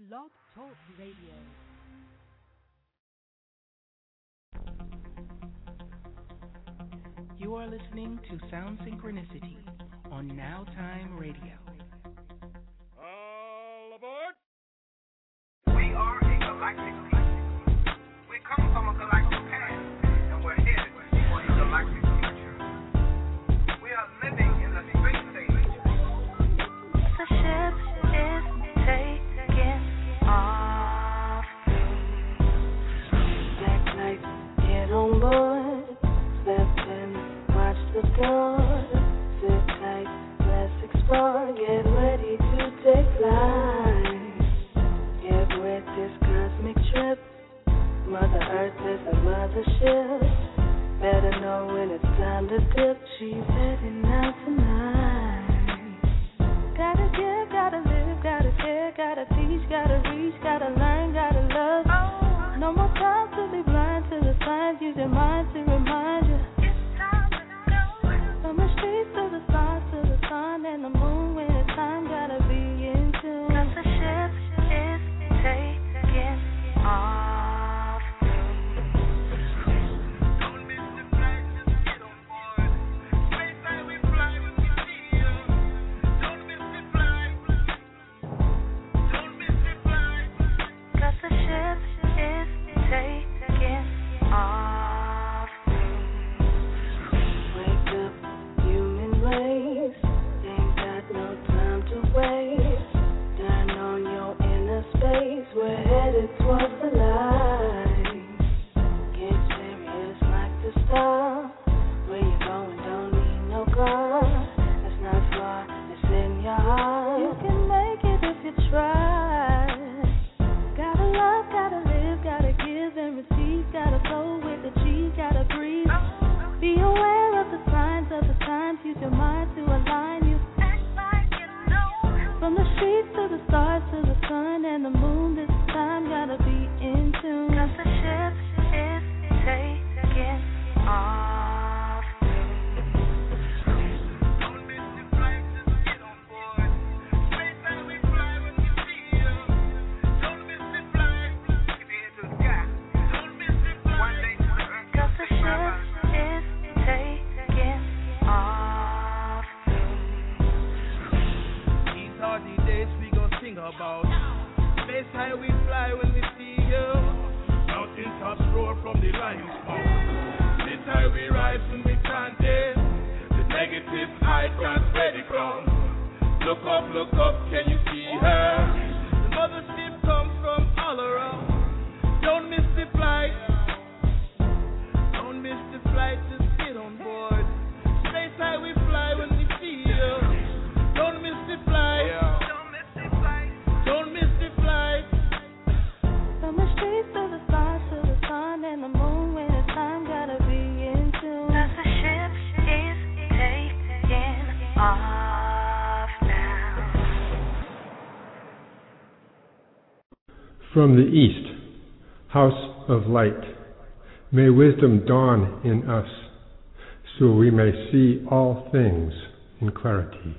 Blog Talk Radio. You are listening to Sound Synchronicity on Now Time Radio. All aboard! We are a galactic people. We come from a galactic past, and we're headed for a galactic future. We are living in the space age. The ship is taking off. Black lights, get on board. Step in, watch the door. Sit tight, let's explore. Get ready to take flight. Get with this cosmic trip. Mother Earth is a mothership. Better know when it's time to dip. She's heading out tonight. Gotta give, gotta live, gotta care, gotta teach, gotta reach, gotta learn, gotta love. No more time to be blind to the signs. Use your mind to remind you. From the streets to the stars to the sun and the moon, when it's time, gotta be in tune. 'Cause the ship is taking off. Don't miss the flight, just get on board. Space time we fly when we see you. Don't miss the flight. Don't miss the flight. 'Cause the ship is taking off. Wake up, human race. Ain't got no time to waste. Turn on your inner space. We're headed towards the light. Get serious like the star. Where you going? Don't need no car. It's not far. It's in your heart. You can make it if you try. Gotta love, gotta live, gotta give and receive. Gotta flow with the G, gotta breathe. Be aware of the signs of the times. Use your mind to align you. From the streets to the stars to the sun and the moon, this time gotta be in tune. 'Cause the ship is taking off. Don't miss the flight, just get on board. Space time we fly when we see you. Don't miss the flight. If you head to the sky, don't miss the flight. One day to the earth, 'Cause the say bye-bye. ship is taking off. These are the days we gon' sing about. Space high we fly when we see you. Mountain tops roar from the lion's mouth. This high we rise when we chant it. The negative eye can't spread it from. Look up, can you see her? The mothership comes from all around. Don't miss the flight. Don't miss the flight, just get on board. Space high we fly when we see you. Don't miss the flight. Don't miss the flight. Don't miss the flight. From the streets to the stars to the sun and the moon, when it's time, gotta be in tune. 'Cause the ship is taking off now. From the east, house of light, may wisdom dawn in us, so we may see all things in clarity.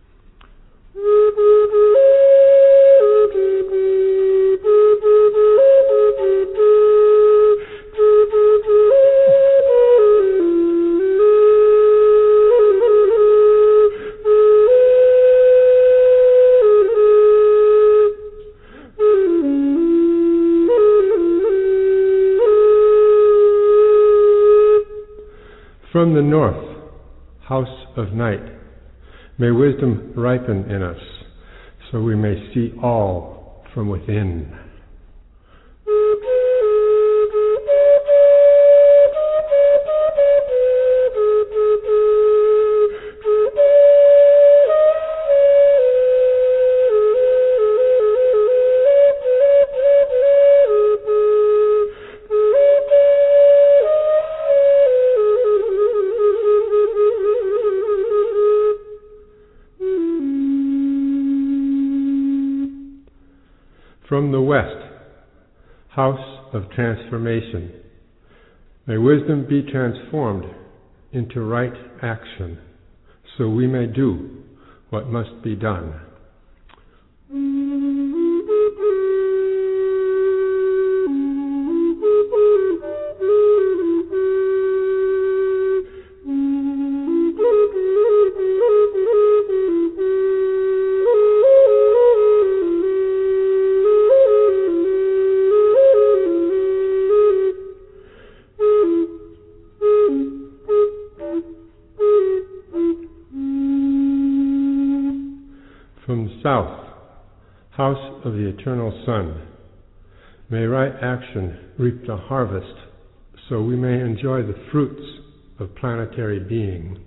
From the north, house of night, may wisdom ripen in us, so we may see all from within. From the west, house of transformation, may wisdom be transformed into right action, so we may do what must be done. House of the eternal sun. May right action reap the harvest, so we may enjoy the fruits of planetary being.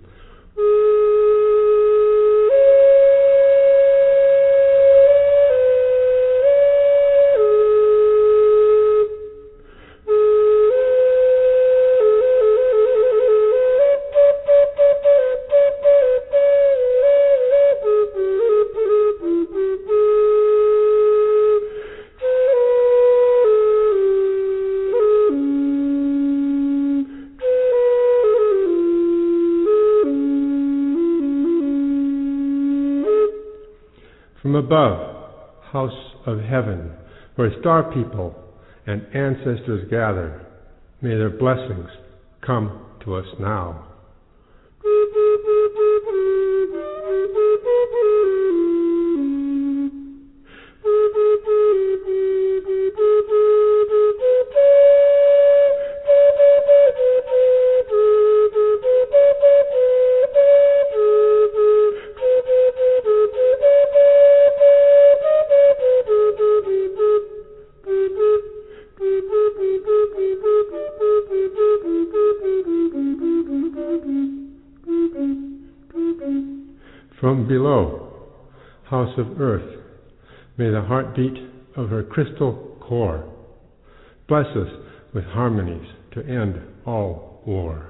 From above, house of heaven, where star people and ancestors gather, may their blessings come to us now. From below, house of earth, may the heartbeat of her crystal core bless us with harmonies to end all war.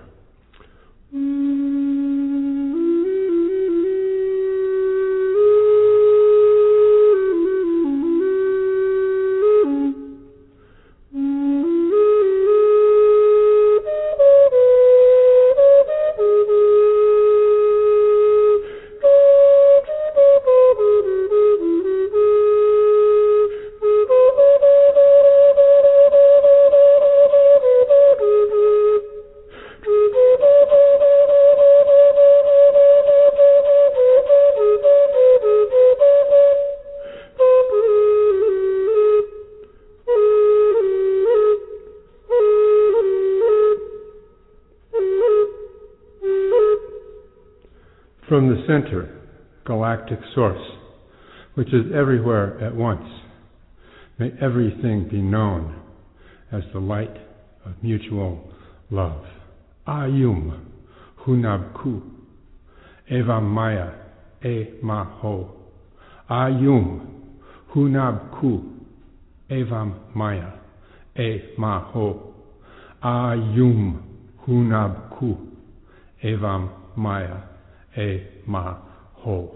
From the center, galactic source, which is everywhere at once, may everything be known as the light of mutual love. Ayum, Hunabku, Evam Maya, E Maho. Ayum, Hunabku, Evam Maya, E Maho. Ayum, Hunabku, Evam Maya, E Maho.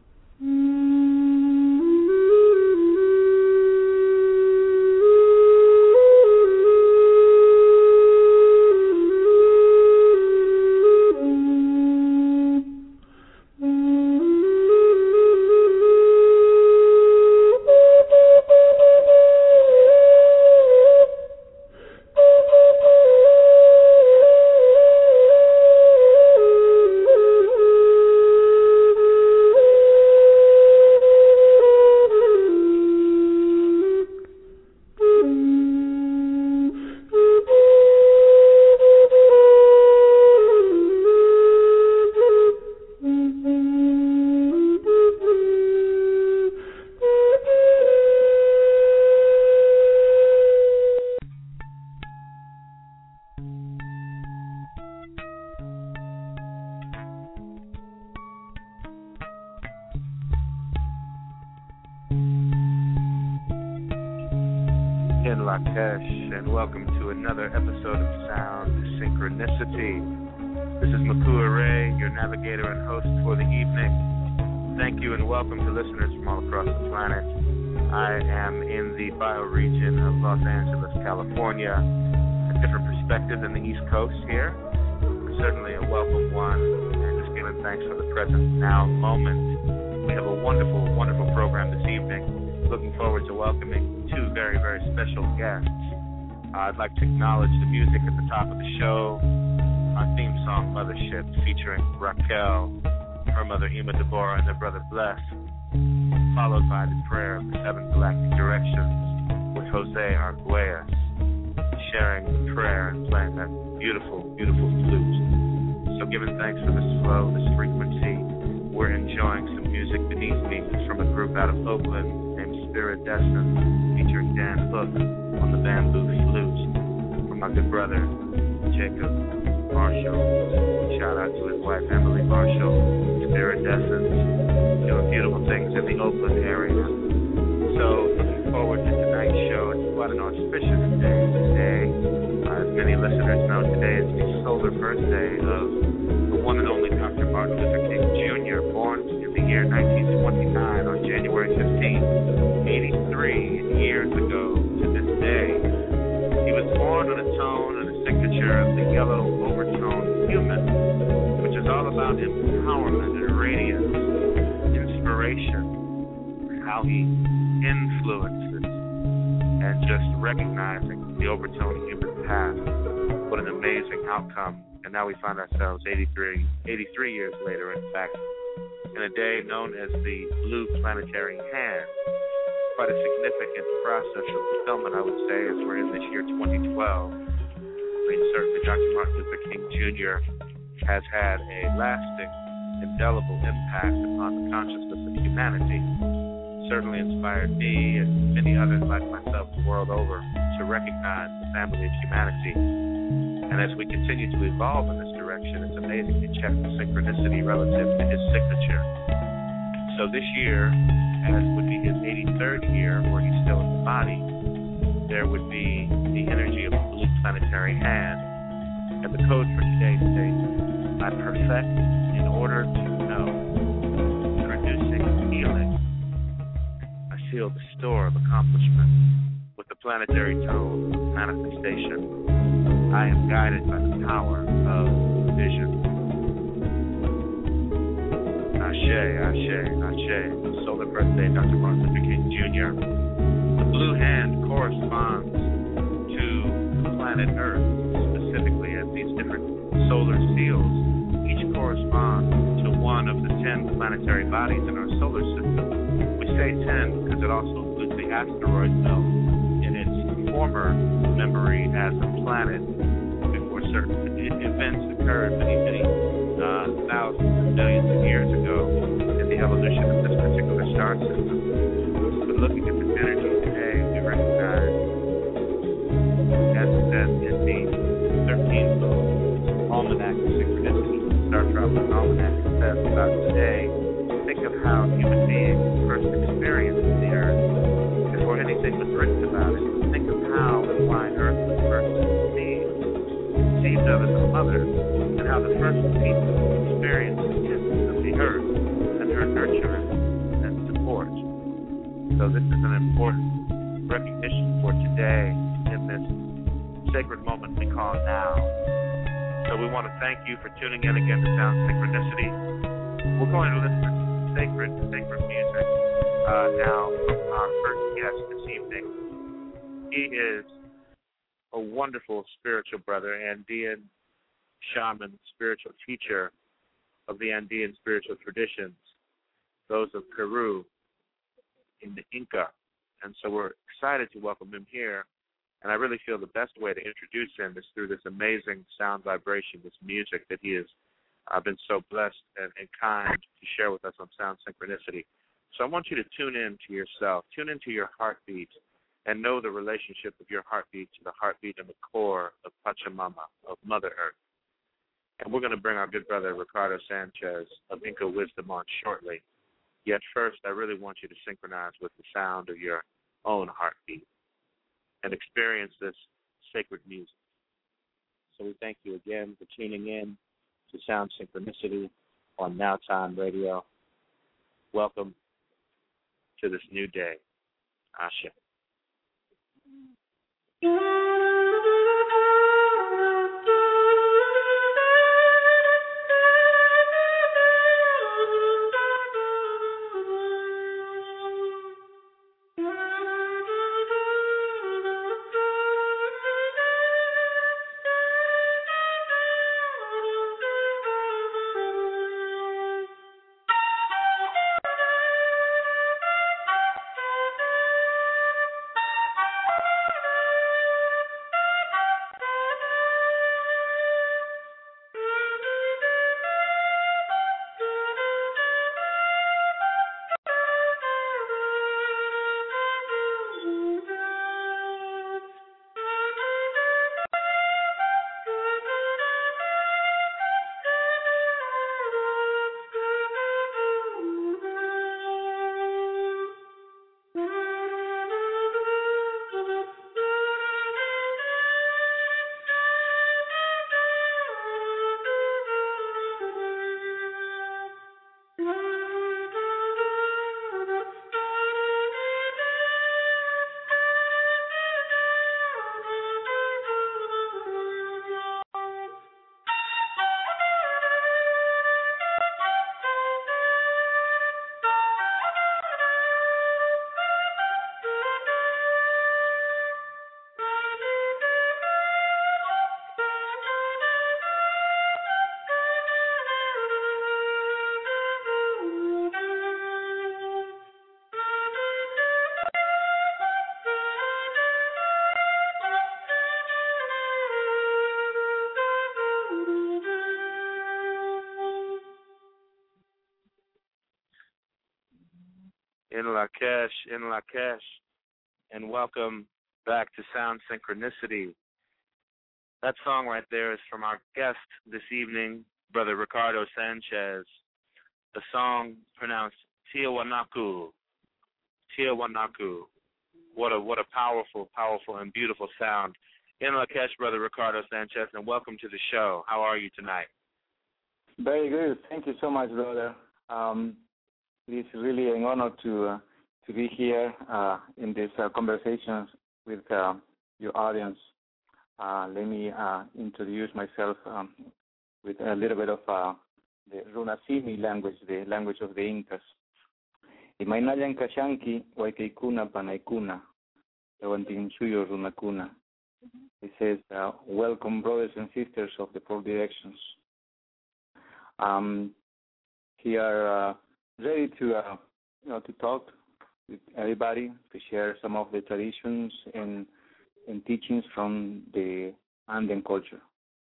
In Lakesh, and welcome to another episode of Sound Synchronicity. This is Makua Ray, your navigator and host for the evening. Thank you and welcome to listeners from all across the planet. I am in the bioregion of Los Angeles, California. A different perspective than the East Coast here. Certainly a welcome one, and just giving thanks for the present now moment. We have a wonderful, wonderful program this evening. Looking forward to welcoming two very, very special guests. I'd like to acknowledge the music at the top of the show. Our theme song, Mothership, featuring Raquel, her mother Ima Deborah, and their brother Bless, followed by the prayer of the Seven Galactic Directions with Jose Arguelles, sharing the prayer and playing that beautiful, beautiful flute. So giving thanks for this flow, this frequency, we're enjoying some music beneath me from a group out of Oakland named Spirit Destined, featuring Dan Hook on the bamboo flute, from my good brother, Jacob Marshall. Shout out to his wife, Emily Marshall, Spirit Destined, doing beautiful things in the Oakland area. So, looking forward to tonight's show. It's quite an auspicious day today. As many listeners know, today is the solar birthday of the one and only Dr. Martin Luther King Jr., born in the year 1929 on January 15th, 83 years ago to this day. He was born with a tone and a signature of the yellow overtone human, which is all about empowerment and radiance, inspiration, how he influences, and just recognizing the overtone human past. What an amazing outcome. And now we find ourselves 83 years later, in fact, in a day known as the Blue Planetary Hand. Quite a significant process of fulfillment, I would say, as we're in this year 2012. I mean, certainly Dr. Martin Luther King Jr. has had a lasting, indelible impact upon the consciousness of humanity. Certainly inspired me and many others like myself the world over to recognize the family of humanity. And as we continue to evolve in this direction, it's amazing to check the synchronicity relative to his signature. So this year, as would be his 83rd year, where he's still in the body, there would be the energy of the Blue Planetary Hand. And the code for today states, I perfect in order to know, producing healing. I seal the store of accomplishment with the planetary tone, manifestation. I am guided by the power of vision. Ashe, Ashe, Ashe. Solar birthday, Dr. Martin Luther King Jr. The blue hand corresponds to the planet Earth, specifically as these different solar seals. Each corresponds to one of the 10 planetary bodies in our solar system. We say 10 because it also includes the asteroid belt in its former memory as a planet before certain events occurred many thousands and millions of years ago in the evolution of this particular star system. But looking at this energy today, we recognize, as it says in the 13th Almanac of Synchronicity, Star Traveler's Almanac, it says about today, think of how human beings first experienced the Earth before anything was written about it. Think of how and why Earth was first conceived of as a mother, and how the first people experienced the gift of the Earth and her nurturance and support. So this is an important recognition for today in this sacred moment we call now. So we want to thank you for tuning in again to Sound Synchronicity. We're going to listen to sacred music now from our first guest this evening. He is a wonderful spiritual brother, Andean shaman, spiritual teacher of the Andean spiritual traditions, those of Peru in the Inca. And so we're excited to welcome him here. And I really feel the best way to introduce him is through this amazing sound vibration, this music that he has been so blessed and kind to share with us on Sound Synchronicity. So I want you to tune in to yourself, tune into your heartbeat, and know the relationship of your heartbeat to the heartbeat and the core of Pachamama, of Mother Earth. And we're going to bring our good brother Ricardo Sanchez of Inca Wisdom on shortly. Yet first, I really want you to synchronize with the sound of your own heartbeat and experience this sacred music. So we thank you again for tuning in to Sound Synchronicity on Now Time Radio. Welcome to this new day. Ashe. Lakesh, and welcome back to Sound Synchronicity. That song right there is from our guest this evening, Brother Ricardo Sanchez. The song pronounced Tiwanaku. Tiwanaku. What a powerful, powerful, and beautiful sound. In Lakesh, Brother Ricardo Sanchez, and welcome to the show. How are you tonight? Very good. Thank you so much, brother. It's really an honor to be here in this conversations with your audience. Let me introduce myself with a little bit of the Runasimi language, the language of the Incas. Imainayan kashanki waikaikuna panaikuna, yawantinsuyo runakuna. It says, welcome, brothers and sisters of the four directions. We are ready to talk with everybody, to share some of the traditions and teachings from the Andean culture.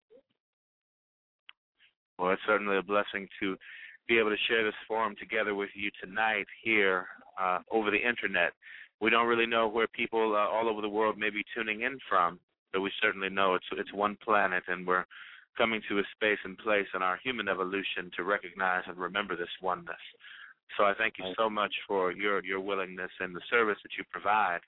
Well, it's certainly a blessing to be able to share this forum together with you tonight here over the internet. We don't really know where people all over the world may be tuning in from, but we certainly know it's one planet, and we're coming to a space and place in our human evolution to recognize and remember this oneness. So I thank you so much for your willingness and the service that you provide.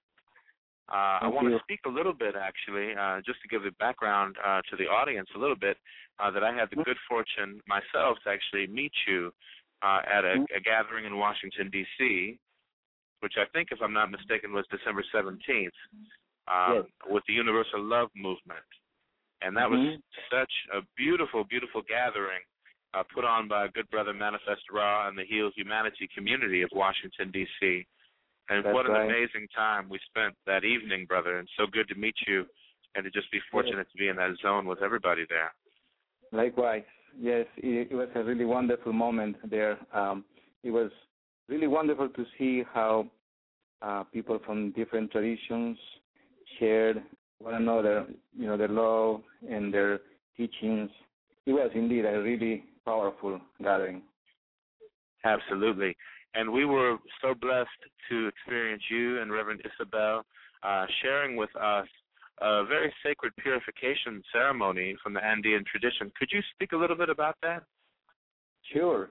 I want to speak a little bit, actually, just to give the background to the audience a little bit, that I had the good fortune myself to actually meet you at a gathering in Washington, D.C., which I think, if I'm not mistaken, was December 17th, with the Universal Love Movement. And that was such a beautiful, beautiful gathering put on by a good brother, Manifest Ra, and the Heal Humanity community of Washington, D.C. And what an amazing time we spent that evening, brother. And so good to meet you and to just be fortunate to be in that zone with everybody there. Likewise. Yes, it was a really wonderful moment there. It was really wonderful to see how people from different traditions shared one another, their love and their teachings. It was indeed a really powerful gathering. Absolutely. And we were so blessed to experience you and Reverend Isabel sharing with us a very sacred purification ceremony from the Andean tradition. Could you speak a little bit about that? Sure.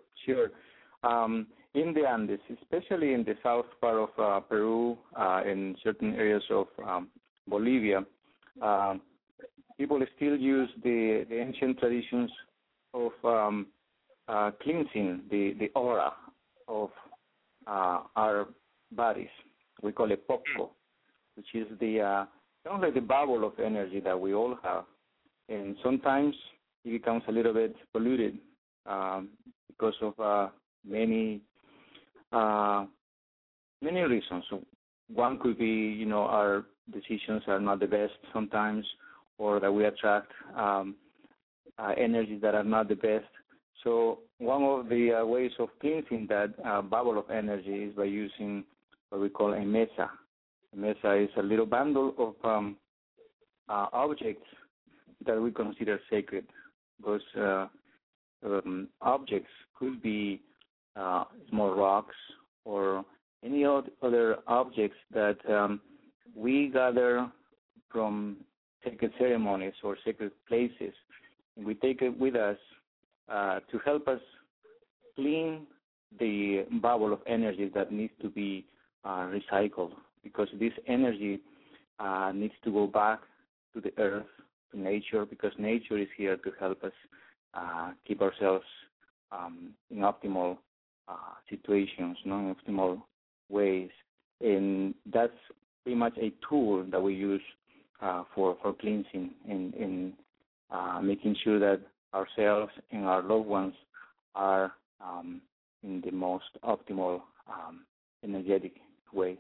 In the Andes, especially in the south part of Peru, in certain areas of Bolivia, people still use the ancient traditions of cleansing the aura of our bodies. We call it popco, which is sounds like the bubble of energy that we all have. And sometimes it becomes a little bit polluted because of many reasons. So one could be, our decisions are not the best sometimes, or that we attract energies that are not the best. So one of the ways of cleansing that bubble of energy is by using what we call a mesa. A mesa is a little bundle of objects that we consider sacred. Those objects could be small rocks or any other objects that we gather from sacred ceremonies or sacred places. And we take it with us to help us clean the bubble of energy that needs to be recycled, because this energy needs to go back to the earth, to nature, because nature is here to help us keep ourselves in optimal situations, in optimal ways. And that's pretty much a tool that we use for cleansing and making sure that ourselves and our loved ones are in the most optimal energetic way.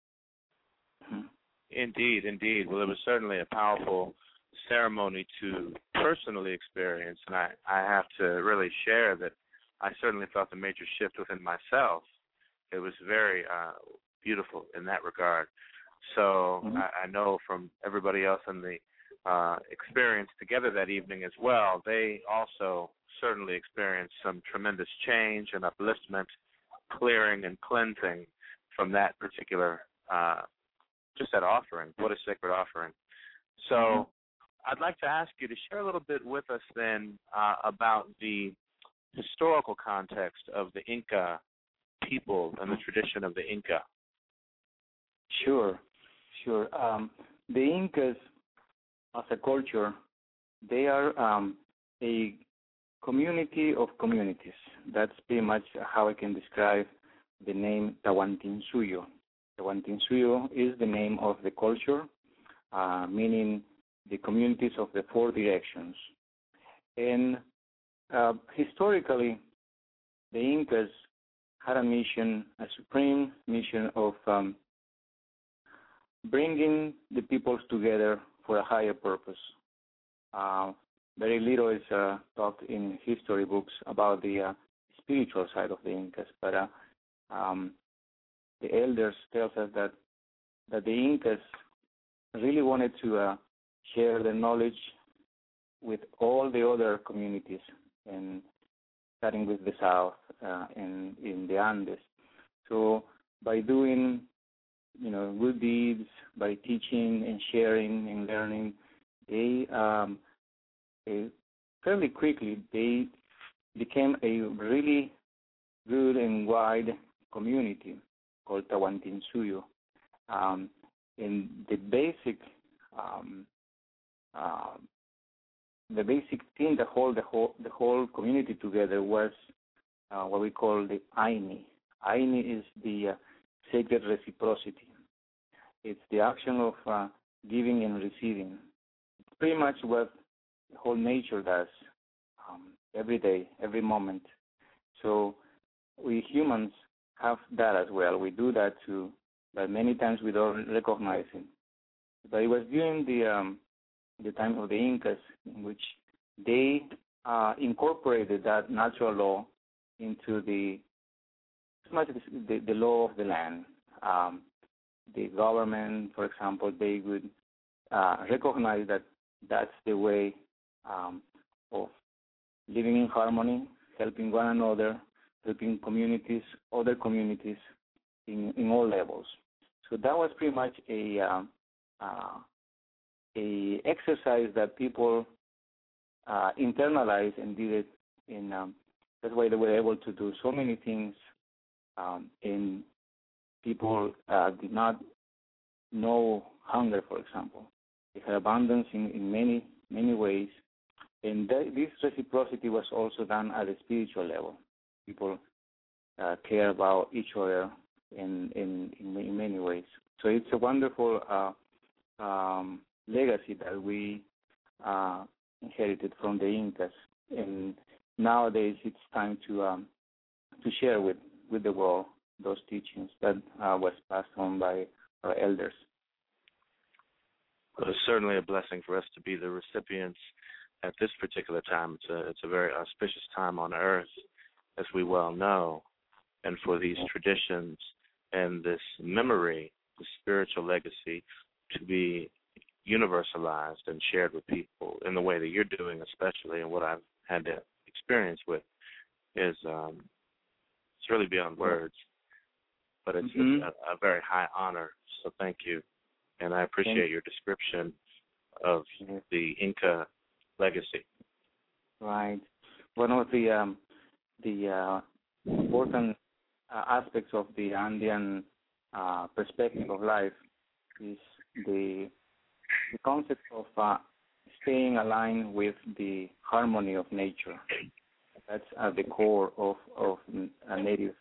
Indeed. Well, it was certainly a powerful ceremony to personally experience, and I have to really share that I certainly felt a major shift within myself. It was very beautiful in that regard. So I know from everybody else in the experience together that evening as well, they also certainly experienced some tremendous change and upliftment, clearing and cleansing from that particular just that offering. What a sacred offering. So I'd like to ask you to share a little bit with us then about the historical context of the Inca people and the tradition of the Inca. Sure. The Incas, as a culture, they are a community of communities. That's pretty much how I can describe the name Tawantinsuyo. Tawantinsuyo is the name of the culture, meaning the communities of the four directions. And historically, the Incas had a mission, a supreme mission of bringing the peoples together for a higher purpose. Very little is talked in history books about the spiritual side of the Incas, but the elders tell us that the Incas really wanted to share their knowledge with all the other communities, and starting with the South and in the Andes. So by doing, good deeds, by teaching and sharing and learning, they fairly quickly they became a really good and wide community called Tawantinsuyo. And the basic thing that hold the whole community together was what we call the Aini. Aini is the sacred reciprocity. It's the action of giving and receiving. It's pretty much what the whole nature does every day, every moment. So we humans have that as well. We do that too, but many times we don't recognize it. But it was during the time of the Incas in which they incorporated that natural law into the law of the land. The government, for example, they would recognize that that's the way of living in harmony, helping one another, helping communities, other communities in all levels. So that was pretty much a exercise that people internalized and did it in. That's why they were able to do so many things. And people did not know hunger, for example. They had abundance in many ways. And this reciprocity was also done at a spiritual level. People care about each other in many ways. So it's a wonderful legacy that we inherited from the Incas. And nowadays it's time to share with the world those teachings that was passed on by our elders. Well, it's certainly a blessing for us to be the recipients at this particular time. It's a very auspicious time on earth, as we well know, and for these traditions and this memory, the spiritual legacy, to be universalized and shared with people in the way that you're doing, especially, and what I've had to experience with is it's really beyond words, but it's a very high honor. So thank you, and I appreciate your description of the Inca legacy. Right. One of the important aspects of the Andean perspective of life is the concept of staying aligned with the harmony of nature. That's at the core of a native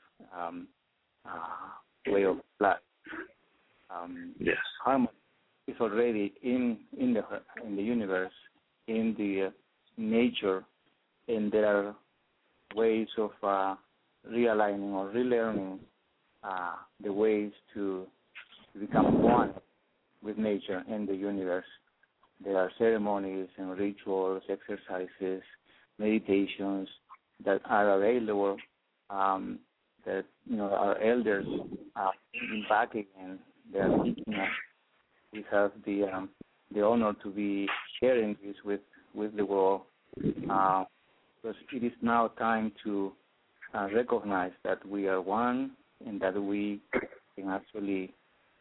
way of life. Yes. Harmony is already in the universe, in the nature, and there are ways of realigning or relearning the ways to become one with nature and the universe. There are ceremonies and rituals, exercises, meditations that are available that our elders are bringing back again. They are teaching us. We have the honor to be sharing this with the world because it is now time to recognize that we are one and that we can actually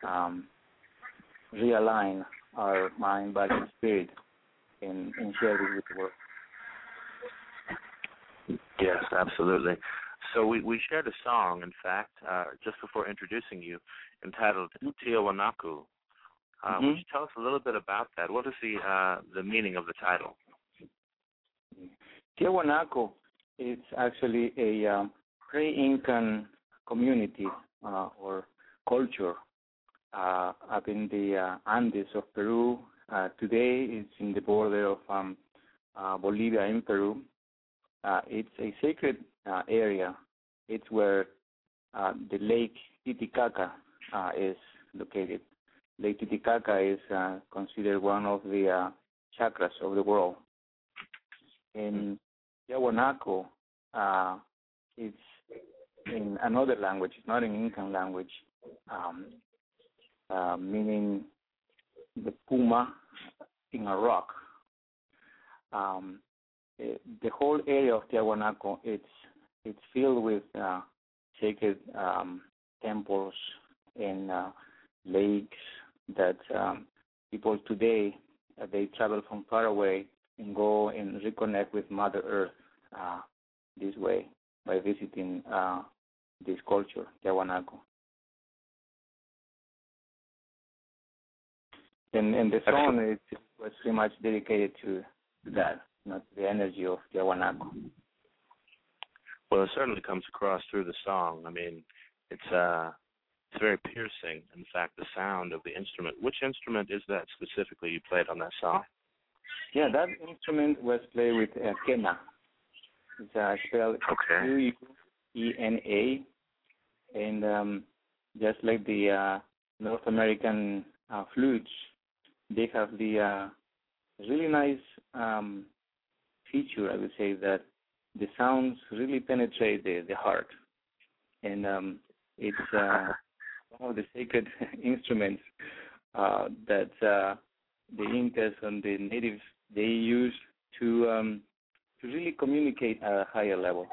realign our mind, body, and spirit and share this with the world. Yes, absolutely. So we shared a song, in fact, just before introducing you, entitled Tiwanaku. Would you tell us a little bit about that? What is the meaning of the title? Tiwanaku is actually a pre-Incan community or culture up in the Andes of Peru. Today it's in the border of Bolivia and Peru. It's a sacred area. It's where the Lake Titicaca is located. Lake Titicaca is considered one of the chakras of the world. In Tiwanaku, it's in another language. It's not an Incan language, meaning the puma in a rock. The whole area of Tiwanaku, it's filled with sacred temples and lakes that people today, they travel from far away and go and reconnect with Mother Earth this way by visiting this culture, Tiwanaku. And the song was pretty much dedicated to that, the energy of Tiwanaku. Well, it certainly comes across through the song. I mean, it's very piercing. In fact, the sound of the instrument. Which instrument is that specifically you played on that song? Yeah, that instrument was played with quena. It's spelled Quena, and just like the North American flutes, they have the really nice feature, I would say, that the sounds really penetrate the heart, and it's one of the sacred instruments that the Incas and the natives, they use to really communicate at a higher level.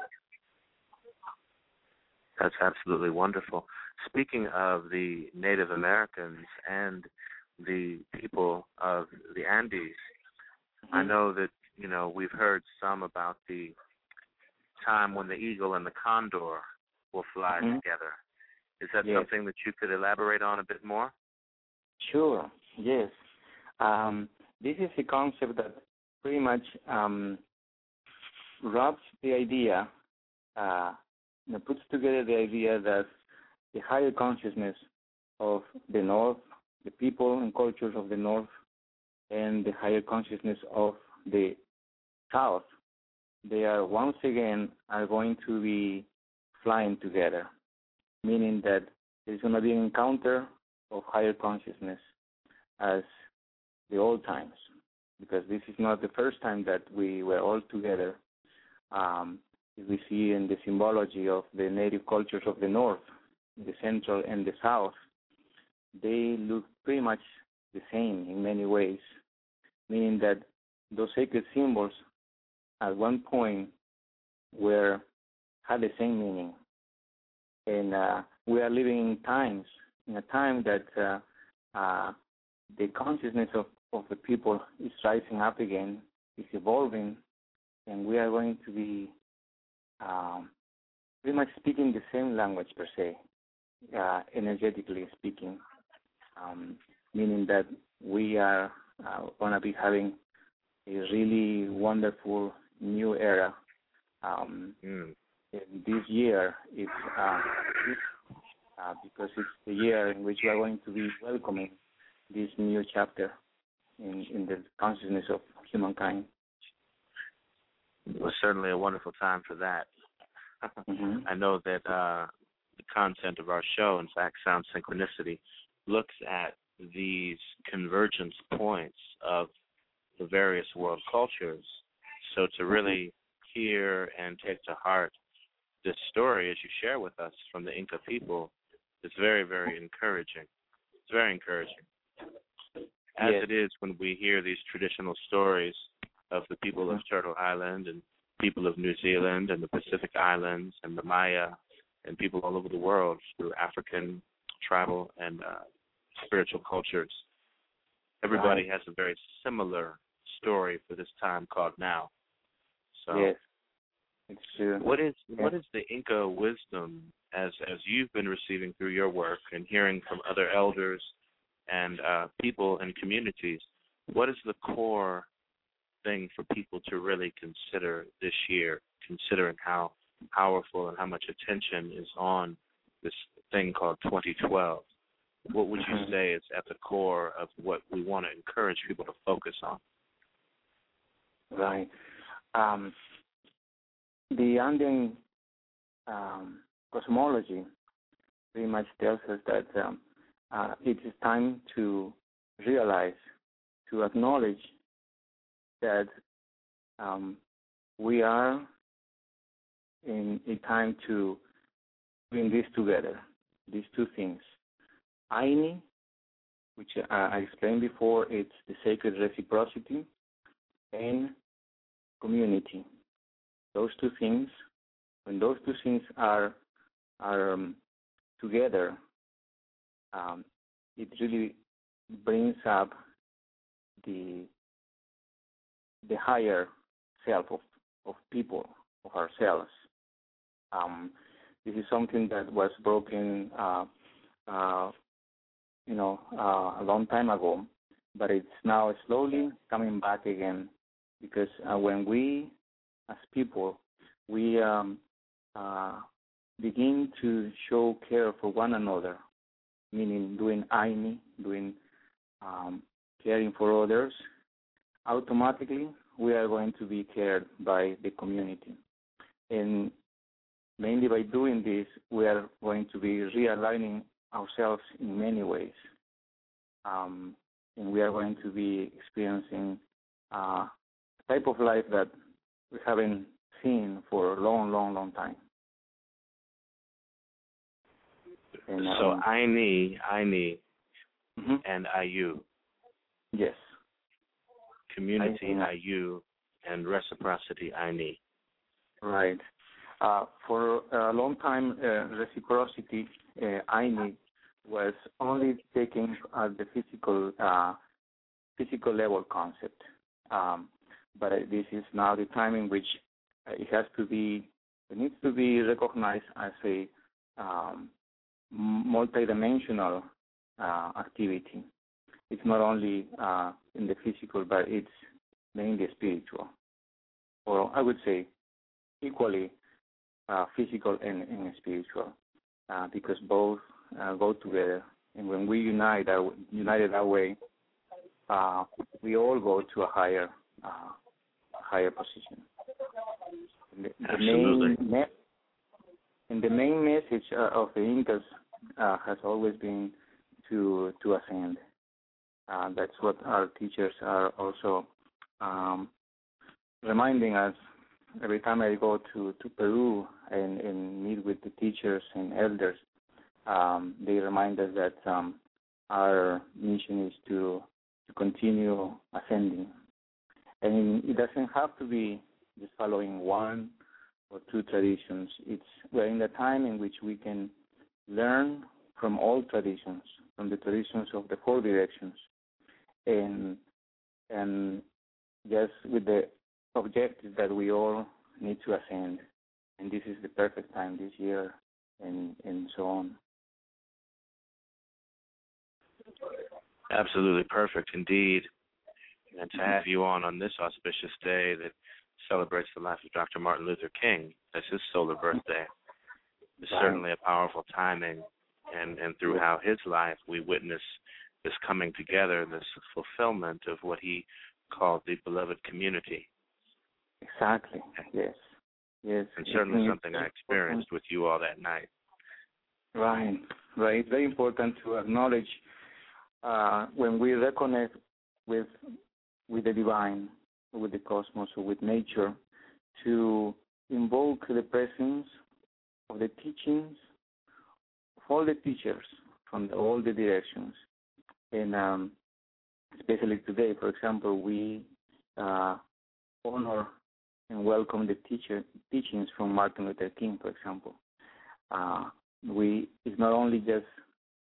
That's absolutely wonderful. Speaking of the Native Americans and the people of the Andes, I know that, we've heard some about the time when the eagle and the condor will fly together. Is that something that you could elaborate on a bit more? Sure, yes. This is a concept that pretty much wraps the idea, puts together the idea that the higher consciousness of the North, the people and cultures of the North, and the higher consciousness of the South, they are once again are going to be flying together, meaning that there's going to be an encounter of higher consciousness as the old times, because this is not the first time that we were all together. We see in the symbology of the native cultures of the North, the Central and the South, they look pretty much the same in many ways, meaning that those sacred symbols at one point had the same meaning. And we are living in a time that the consciousness of the people is rising up again, is evolving, and we are going to be pretty much speaking the same language per se, energetically speaking, meaning that we are going to be having a really wonderful new era. This year is because it's the year in which we are going to be welcoming this new chapter in the consciousness of humankind. It was certainly a wonderful time for that. I know that the content of our show, in fact, Sound Synchronicity, looks at these convergence points of the various world cultures. So to really hear and take to heart this story, as you share with us, from the Inca people, is very, very encouraging. It's very encouraging. As it is when we hear these traditional stories of the people of Turtle Island and people of New Zealand and the Pacific Islands and the Maya and people all over the world through African tribal and spiritual cultures. Everybody has a very similar story for this time called now. So yes, it's true. What is the Inca wisdom as you've been receiving through your work and hearing from other elders and people and communities? What is the core thing for people to really consider this year, considering how powerful and how much attention is on this thing called 2012? What would you say is at the core of what we want to encourage people to focus on? Right. The Andean cosmology pretty much tells us that it is time to realize, to acknowledge that we are in a time to bring this together, these two things. Aini, which I explained before, it's the sacred reciprocity, and community. Those two things, when those two things are together, it really brings up the higher self of people, of ourselves. This is something that was broken, a long time ago, but it's now slowly coming back again, because when we, as people, we begin to show care for one another, meaning doing aini, caring for others, automatically we are going to be cared by the community. And mainly by doing this, we are going to be realigning ourselves in many ways. And we are going to be experiencing a type of life that we haven't seen for a long, long, long time. And, so Aini, and Ayu. Yes. Community Ayu and reciprocity Aini. Right. For a long time, reciprocity Aini was only taken as the physical level concept. But this is now the time in which it needs to be recognized as a multidimensional activity. It's not only in the physical, but it's mainly spiritual. Or I would say equally physical and spiritual, because both go together. And when we united that way, we all go to a higher position. Absolutely. The main message of the Incas has always been to ascend. That's what our teachers are also reminding us every time I go to Peru and meet with the teachers and elders. They remind us that our mission is to continue ascending. And it doesn't have to be just following one or two traditions. We're in the time in which we can learn from all traditions, from the traditions of the four directions, and just with the objective that we all need to ascend. And this is the perfect time this year, and so on. Absolutely perfect indeed. And to have you on this auspicious day that celebrates the life of Dr. Martin Luther King, that's his solar birthday, is certainly a powerful timing. And through how his life we witness this coming together, this fulfillment of what he called the beloved community. Exactly, yes. And certainly something I experienced with you all that night. Right. It's very important to acknowledge when we reconnect with the divine, with the cosmos, or with nature, to invoke the presence of the teachings of all the teachers from all the directions. And especially today, for example, we honor and welcome the teachings from Martin Luther King, for example. It's not only just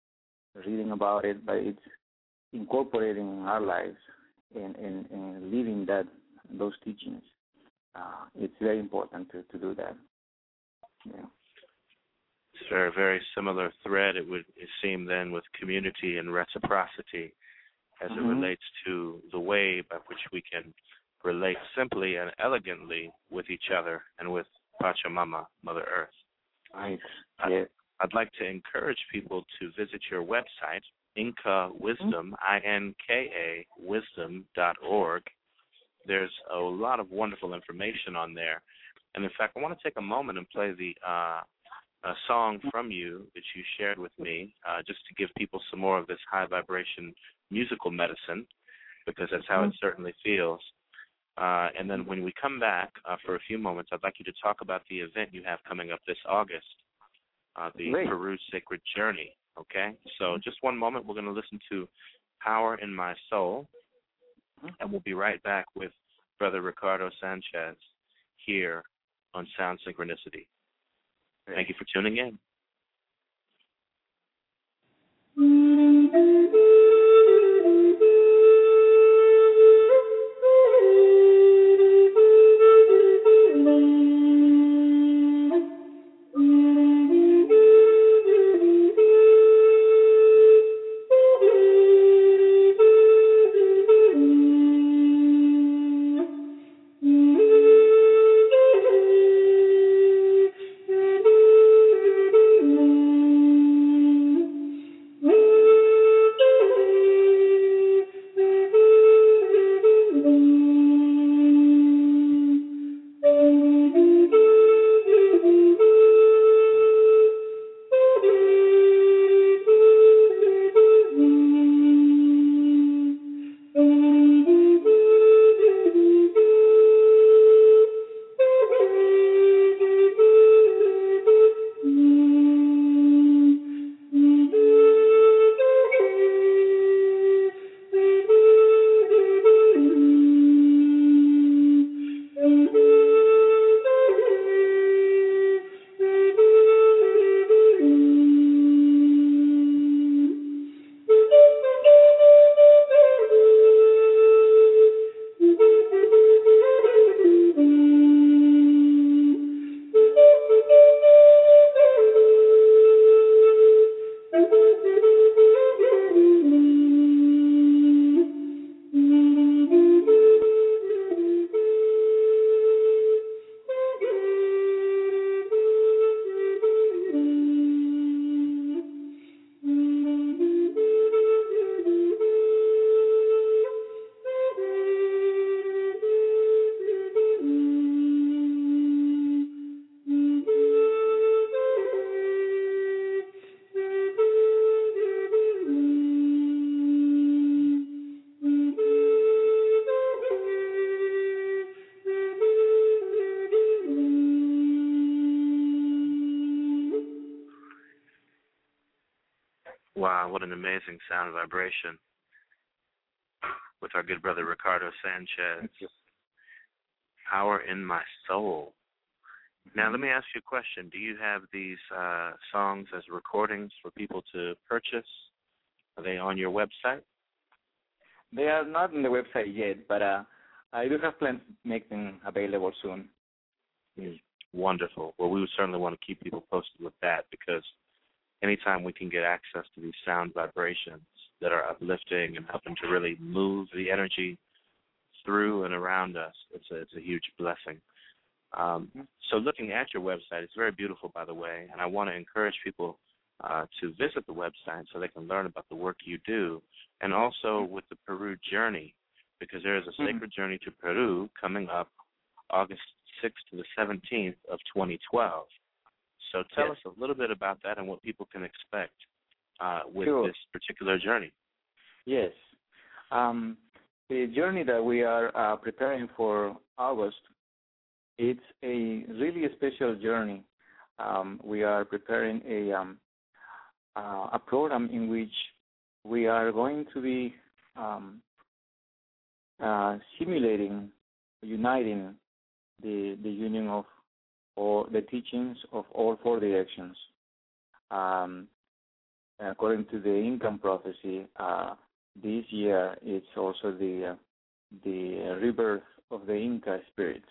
reading about it, but it's incorporating in our lives and living those teachings. It's very important to do that. Yeah. It's a very, very similar thread, it seem then, with community and reciprocity as it relates to the way by which we can relate simply and elegantly with each other and with Pachamama, Mother Earth. Right. I'd like to encourage people to visit your website, Inca Wisdom, INKA wisdom.org. There's a lot of wonderful information on there. And in fact, I want to take a moment and play a song from you that you shared with me, just to give people some more of this high vibration musical medicine, because that's how it certainly feels. And then when we come back for a few moments, I'd like you to talk about the event you have coming up this August, the Peru Sacred Journey. Okay? So just one moment. We're going to listen to Power in My Soul, and we'll be right back with Brother Ricardo Sanchez here on Sound Synchronicity. Thank you for tuning in. Wow, what an amazing sound vibration with our good brother Ricardo Sanchez. Power in My Soul. Now, let me ask you a question. Do you have these songs as recordings for people to purchase? Are they on your website? They are not on the website yet, but I do have plans to make them available soon. Wonderful. Well, we would certainly want to keep people posted with that, because anytime we can get access to these sound vibrations that are uplifting and helping to really move the energy through and around us, it's a huge blessing. So looking at your website, it's very beautiful, by the way, and I want to encourage people to visit the website so they can learn about the work you do, and also with the Peru Journey, because there is a Sacred Journey to Peru coming up August 6th to the 17th of 2012. So tell us a little bit about that and what people can expect with this particular journey. Yes. The journey that we are preparing for August, it's a really special journey. We are preparing a program in which we are going to be simulating, uniting the union of all the teachings of all four directions. according to the Incan prophecy, this year it's also the rebirth of the Inca spirit.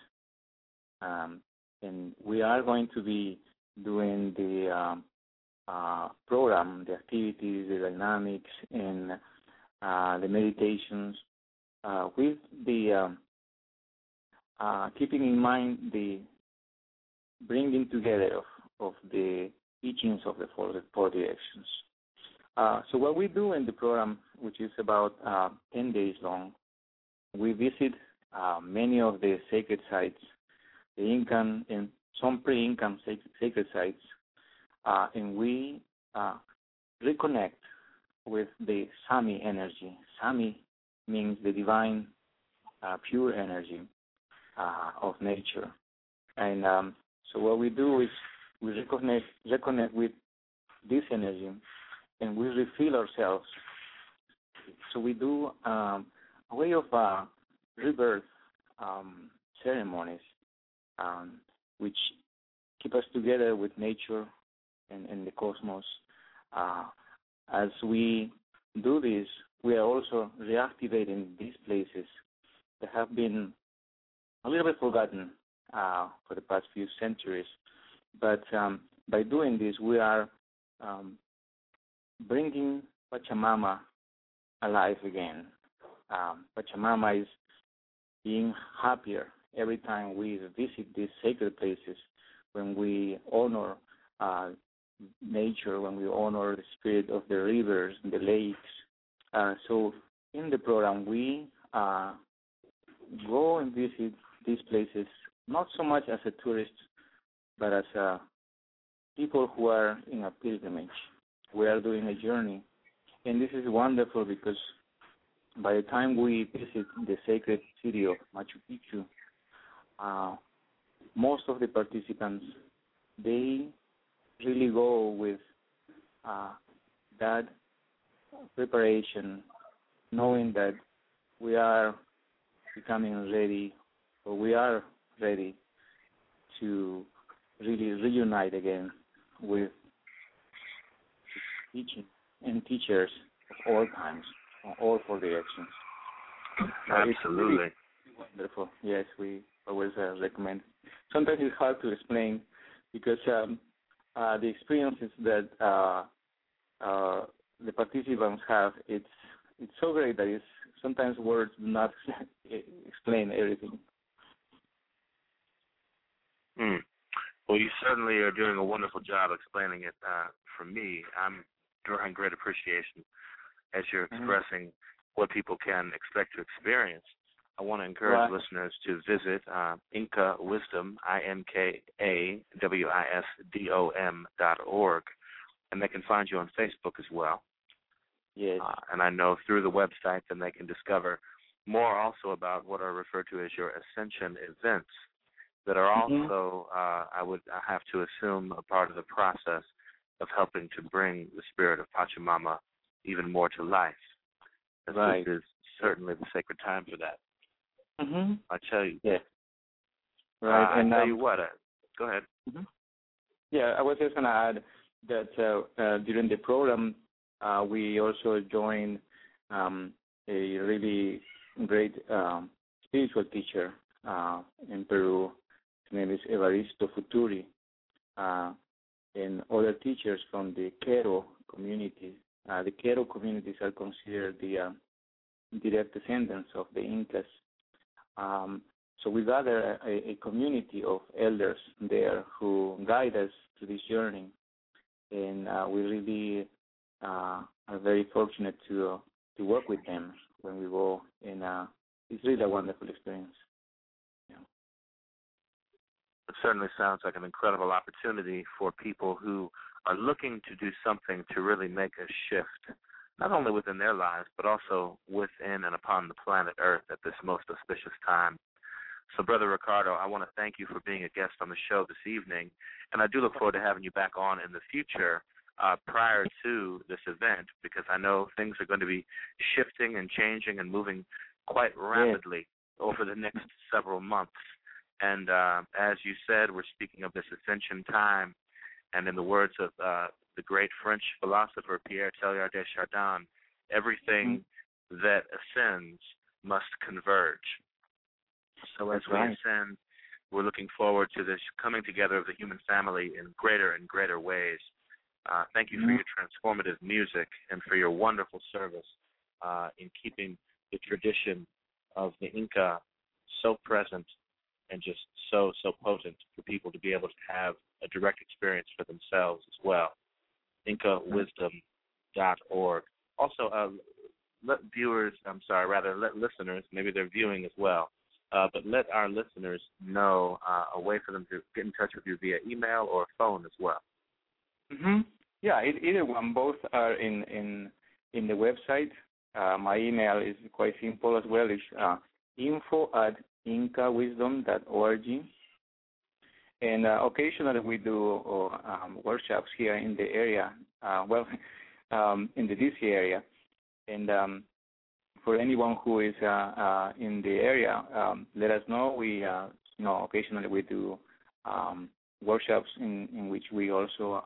And we are going to be doing the program, the activities, the dynamics, and the meditations with the keeping in mind the bringing together of the teachings of the four directions. So what we do in the program, which is about 10 days long, we visit many of the sacred sites, the Incan and some pre-Incan sacred sites, and we reconnect with the Sami energy. Sami means the divine, pure energy of nature. And so what we do is we reconnect with this energy, and we refill ourselves. So we do a way of rebirth ceremonies, which keep us together with nature and the cosmos. As we do this, we are also reactivating these places that have been a little bit forgotten for the past few centuries. But by doing this, we are bringing Pachamama alive again. Pachamama is being happier every time we visit these sacred places, when we honor nature, when we honor the spirit of the rivers and the lakes. So in the program, we go and visit these places, not so much as a tourist, but as people who are in a pilgrimage. We are doing a journey. And this is wonderful because by the time we visit the sacred city of Machu Picchu, most of the participants, they really go with that preparation, knowing that we are becoming ready, or we are ready to really reunite again with teaching and teachers of all times, all four directions. Absolutely. Really wonderful. Yes, we always recommend. Sometimes it's hard to explain because the experiences that the participants have, it's so great that it's sometimes words do not explain everything. Well, you certainly are doing a wonderful job explaining it. For me, I'm drawing great appreciation as you're expressing what people can expect to experience. I want to encourage listeners to visit Inca Wisdom, INKAWISDOM.org, and they can find you on Facebook as well. Yes. And I know through the website then they can discover more also about what are referred to as your Ascension events that are also, I have to assume, a part of the process of helping to bring the spirit of Pachamama even more to life. This is certainly the sacred time for that. I tell you. Yes. Right. And I tell you what, go ahead. Yeah, I was just going to add that during the program, we also joined a really great spiritual teacher in Peru. His name is Evaristo Futuri, and other teachers from the Quero community. The Quero communities are considered the direct descendants of the Incas. So we gather a community of elders there who guide us to this journey, and we really are very fortunate to work with them when we go, and it's really a wonderful experience. It certainly sounds like an incredible opportunity for people who are looking to do something to really make a shift, not only within their lives, but also within and upon the planet Earth at this most auspicious time. So, Brother Ricardo, I want to thank you for being a guest on the show this evening, and I do look forward to having you back on in the future prior to this event, because I know things are going to be shifting and changing and moving quite rapidly over the next several months. And as you said, we're speaking of this ascension time, and in the words of the great French philosopher Pierre Teilhard de Chardin, everything that ascends must converge. So as we ascend, we're looking forward to this coming together of the human family in greater and greater ways. Thank you for your transformative music and for your wonderful service in keeping the tradition of the Inca so present and just so potent for people to be able to have a direct experience for themselves as well. IncaWisdom.org. Also, let listeners, maybe they're viewing as well, but let our listeners know a way for them to get in touch with you via email or phone as well. Yeah, either one. Both are in the website. My email is quite simple as well. It's info@incawisdom.org. And occasionally we do workshops here in the area, in the DC area. And for anyone who is in the area, let us know. We, occasionally we do workshops in which we also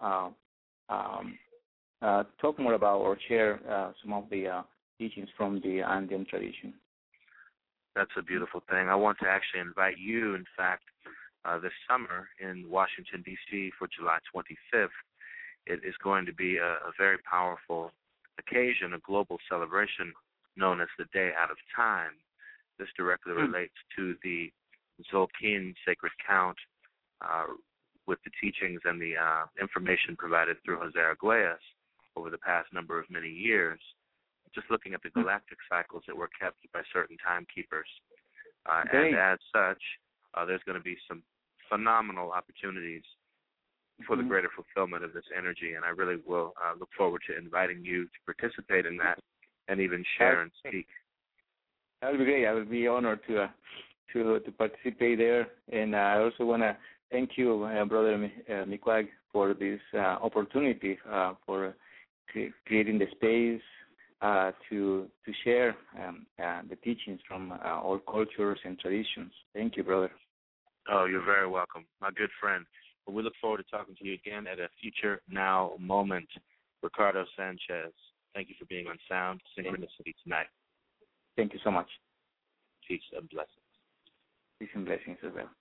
talk more about or share some of the teachings from the Andean tradition. That's a beautiful thing. I want to actually invite you, in fact, this summer in Washington, D.C. for July 25th. It is going to be a very powerful occasion, a global celebration known as the Day Out of Time. This directly relates to the Tzolk'in sacred count with the teachings and the information provided through Jose Arguelles over the past number of many years, just looking at the galactic cycles that were kept by certain timekeepers. And as such, there's going to be some phenomenal opportunities for the greater fulfillment of this energy, and I really will look forward to inviting you to participate in that and even share and speak. That would be great. I would be honored to participate there, and I also want to thank you, Brother Miquag, for this opportunity for creating the space to share the teachings from all cultures and traditions. Thank you, brother. Oh, you're very welcome, my good friend. Well, we look forward to talking to you again at a future now moment. Ricardo Sanchez, thank you for being on Sound Synchronicity tonight. Thank you so much. Peace and blessings. Peace and blessings as well.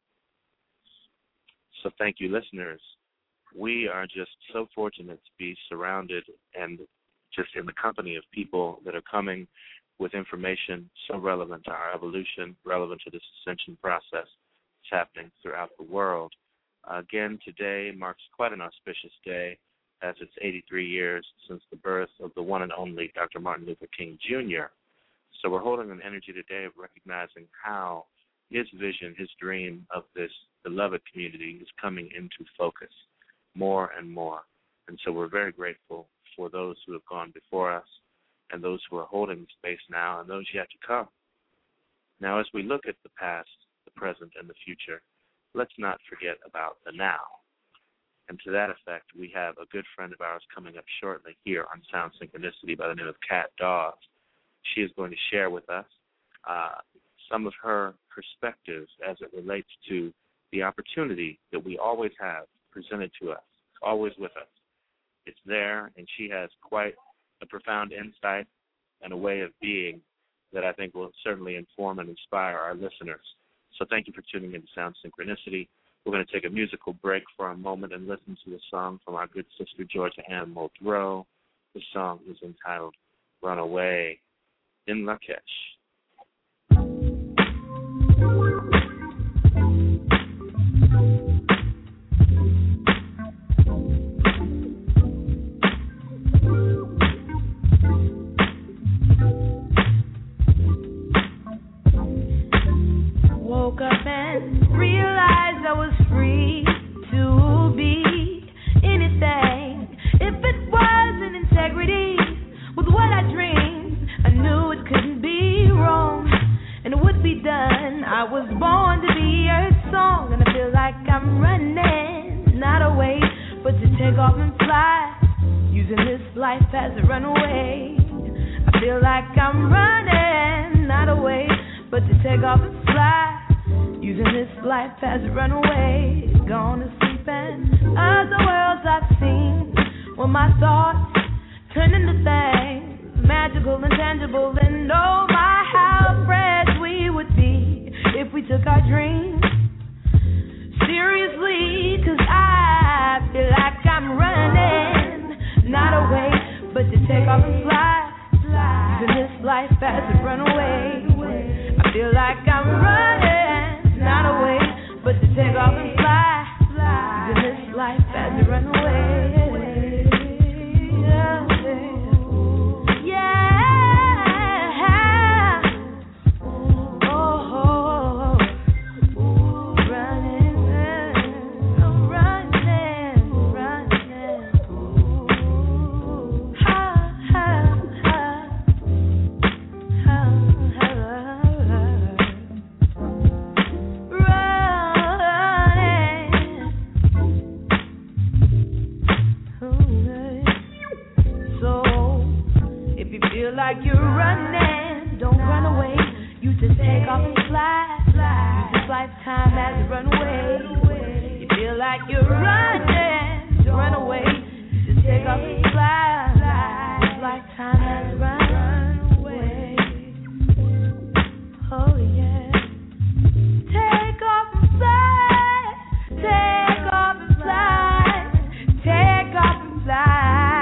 So thank you, listeners. We are just so fortunate to be surrounded and just in the company of people that are coming with information so relevant to our evolution, relevant to this ascension process that's happening throughout the world. Again, today marks quite an auspicious day, as it's 83 years since the birth of the one and only Dr. Martin Luther King, Jr. So we're holding an energy today of recognizing how his vision, his dream of this beloved community is coming into focus more and more. And so we're very grateful for those who have gone before us and those who are holding the space now and those yet to come. Now, as we look at the past, the present, and the future, let's not forget about the now. And to that effect, we have a good friend of ours coming up shortly here on Sound Synchronicity by the name of Kat Dawes. She is going to share with us some of her perspectives as it relates to the opportunity that we always have presented to us, always with us. It's there, and she has quite a profound insight and a way of being that I think will certainly inform and inspire our listeners. So thank you for tuning in to Sound Synchronicity. We're going to take a musical break for a moment and listen to a song from our good sister Georgia Ann Muldrow. The song is entitled Runaway in Lakesh. Woke up and realized I was free to be anything. If it wasn't integrity with what I dreamed, I knew it couldn't be wrong, and it would be done. I was born to be a song, and I feel like I'm running, not away, but to take off and fly, using this life as a runaway. I feel like I'm running, not away, but to take off and fly, using this life as a runaway. Gone to sleep and other worlds I've seen, Well, my thoughts turn into things magical and tangible, and oh my, how fresh we would be if we took our dreams seriously. 'Cause I feel like I'm running, not away, but to take off and fly, using this life as a runaway. I feel like I'm running, not away, but to take off and fly, using this life as a runaway. Like you're running, don't run away. You just take off and fly. Use this lifetime as a runaway. You feel like you're running, don't run away. You just take off and fly. Use this lifetime as a runaway. Oh yeah. Take off and fly. Take off and fly. Take off and fly.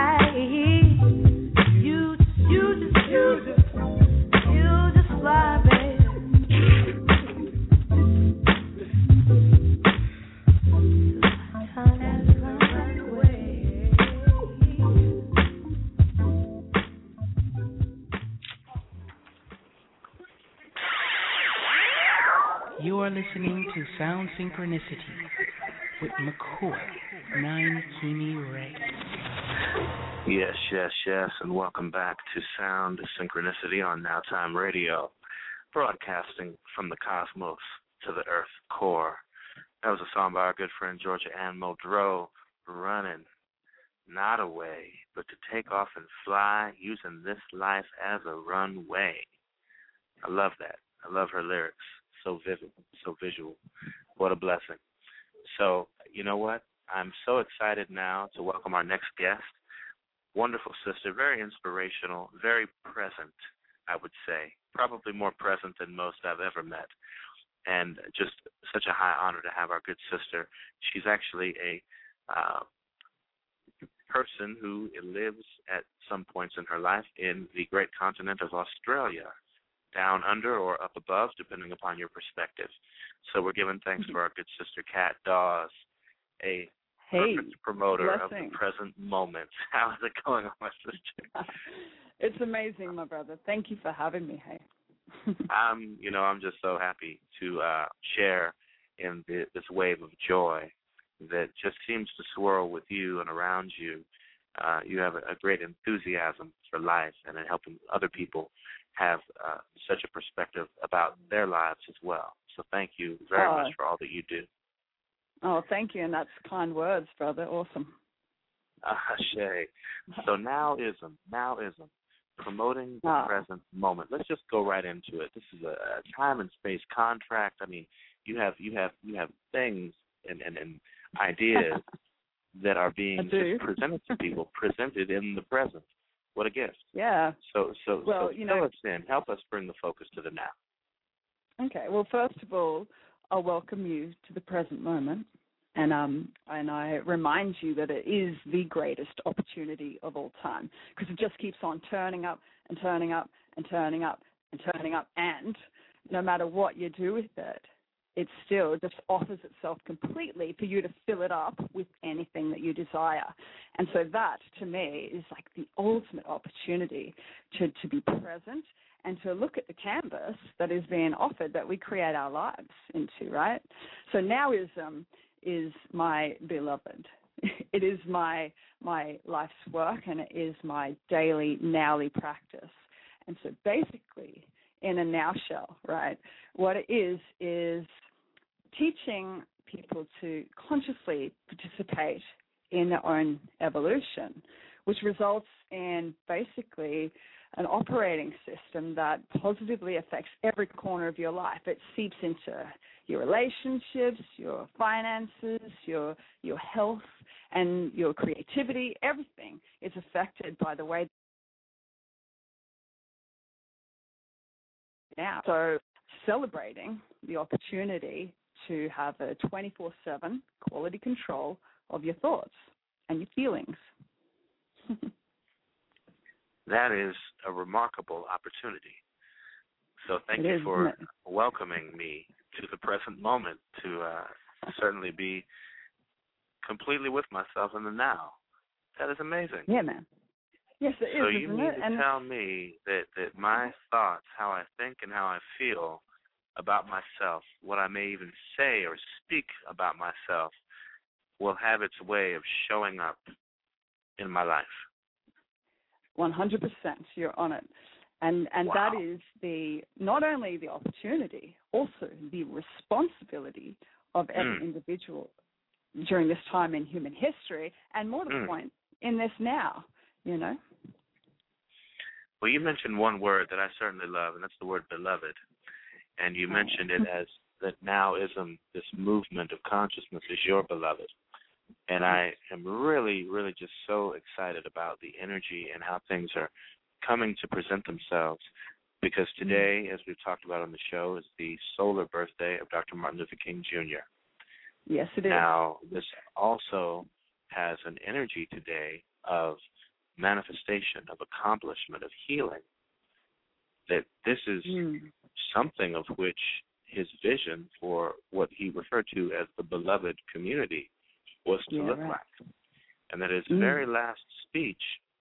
You are listening to Sound Synchronicity with McCoy 9 Kimi Ray. Yes, yes, yes, and welcome back to Sound Synchronicity on Now Time Radio, broadcasting from the cosmos to the Earth core. That was a song by our good friend Georgia Ann Muldrow, Running, Not Away, but to take off and fly, using this life as a runway. I love that. I love her lyrics. So vivid, so visual. What a blessing. So, you know what? I'm so excited now to welcome our next guest. Wonderful sister, very inspirational, very present, I would say. Probably more present than most I've ever met. And just such a high honor to have our good sister. She's actually a person who lives at some points in her life in the great continent of Australia, down under or up above, depending upon your perspective. So we're giving thanks for our good sister, Kat Dawes, a perfect promoter of the present moment. How is it going on, my sister? It's amazing, my brother. Thank you for having me, hey. I'm just so happy to share in this wave of joy that just seems to swirl with you and around you. You have a great enthusiasm for life and in helping other people have such a perspective about their lives as well. So thank you very much for all that you do. Oh, thank you, and that's kind words, brother. Awesome. Shay. So nowism, promoting the present moment. Let's just go right into it. This is a time and space contract. I mean, you have things and ideas that are being just presented to people, presented in the present. What a gift. Yeah. So fill us in. Help us bring the focus to the now. Okay. Well, first of all, I'll welcome you to the present moment. And I remind you that it is the greatest opportunity of all time, because it just keeps on turning up and turning up and turning up and turning up. And no matter what you do with it, it still just offers itself completely for you to fill it up with anything that you desire. And so that, to me, is like the ultimate opportunity to be present and to look at the canvas that is being offered that we create our lives into, right? So nowism is my beloved. It is my life's work, and it is my daily nowly practice. And so basically, in a now shell, right, what it is teaching people to consciously participate in their own evolution, which results in basically an operating system that positively affects every corner of your life. It seeps into your relationships, your finances, your health, and your creativity. Everything is affected by the way. Now, so celebrating the opportunity to have a 24/7 quality control of your thoughts and your feelings. That is a remarkable opportunity. So thank you for welcoming me to the present moment to certainly be completely with myself in the now. That is amazing. Yeah, man. Yes, it is. So you mean to tell me that my thoughts, how I think and how I feel about myself, what I may even say or speak about myself, will have its way of showing up in my life? 100%. You're on it. And wow. That is not only the opportunity, also the responsibility of every individual during this time in human history, and more to the point, in this now, you know? Well, you mentioned one word that I certainly love, and that's the word beloved. And you mentioned it as that nowism, this movement of consciousness, is your beloved. And I am really, really just so excited about the energy and how things are coming to present themselves, because today, as we've talked about on the show, is the solar birthday of Dr. Martin Luther King Jr. Yes, it is. Now, this also has an energy today of manifestation, of accomplishment, of healing, that this is something of which his vision for what he referred to as the beloved community was to look like. And that his very last speech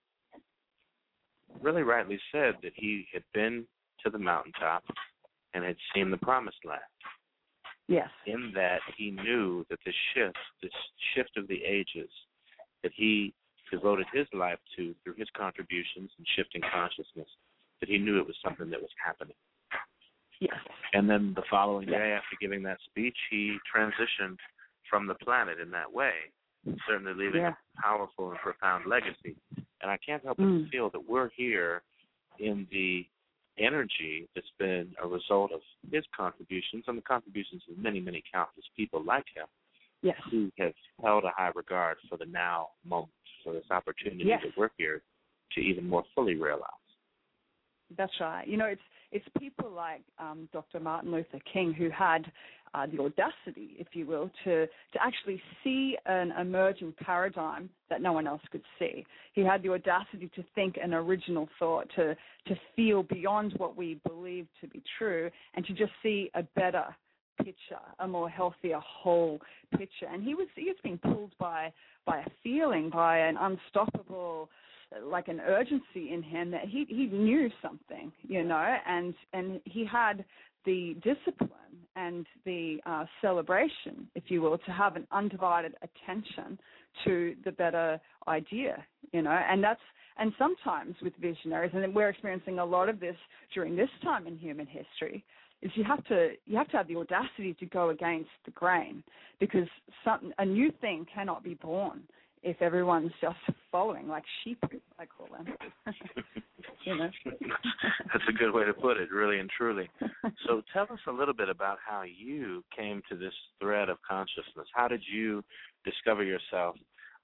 really rightly said that he had been to the mountaintop and had seen the promised land. Yes. In that he knew that this shift of the ages that he devoted his life to through his contributions and shifting consciousness, that he knew it was something that was happening. Yes. And then the following day after giving that speech, he transitioned from the planet in that way, certainly leaving a powerful and profound legacy. And I can't help but feel that we're here in the energy that's been a result of his contributions and the contributions of many, many countless people like him who have held a high regard for the now moment, for this opportunity that we're here to even more fully realize. That's right. You know, it's people like Dr. Martin Luther King who had the audacity, if you will, to actually see an emerging paradigm that no one else could see. He had the audacity to think an original thought, to feel beyond what we believe to be true, and to just see a better picture, a more healthier whole picture. And he was being pulled by a feeling, by an unstoppable, like an urgency in him that he knew something, you know, and he had the discipline and the celebration, if you will, to have an undivided attention to the better idea, you know, and sometimes with visionaries, and we're experiencing a lot of this during this time in human history, is you have to have the audacity to go against the grain, because a new thing cannot be born if everyone's just following, like sheep, I call them. You know? That's a good way to put it, really and truly. So tell us a little bit about how you came to this thread of consciousness. How did you discover yourself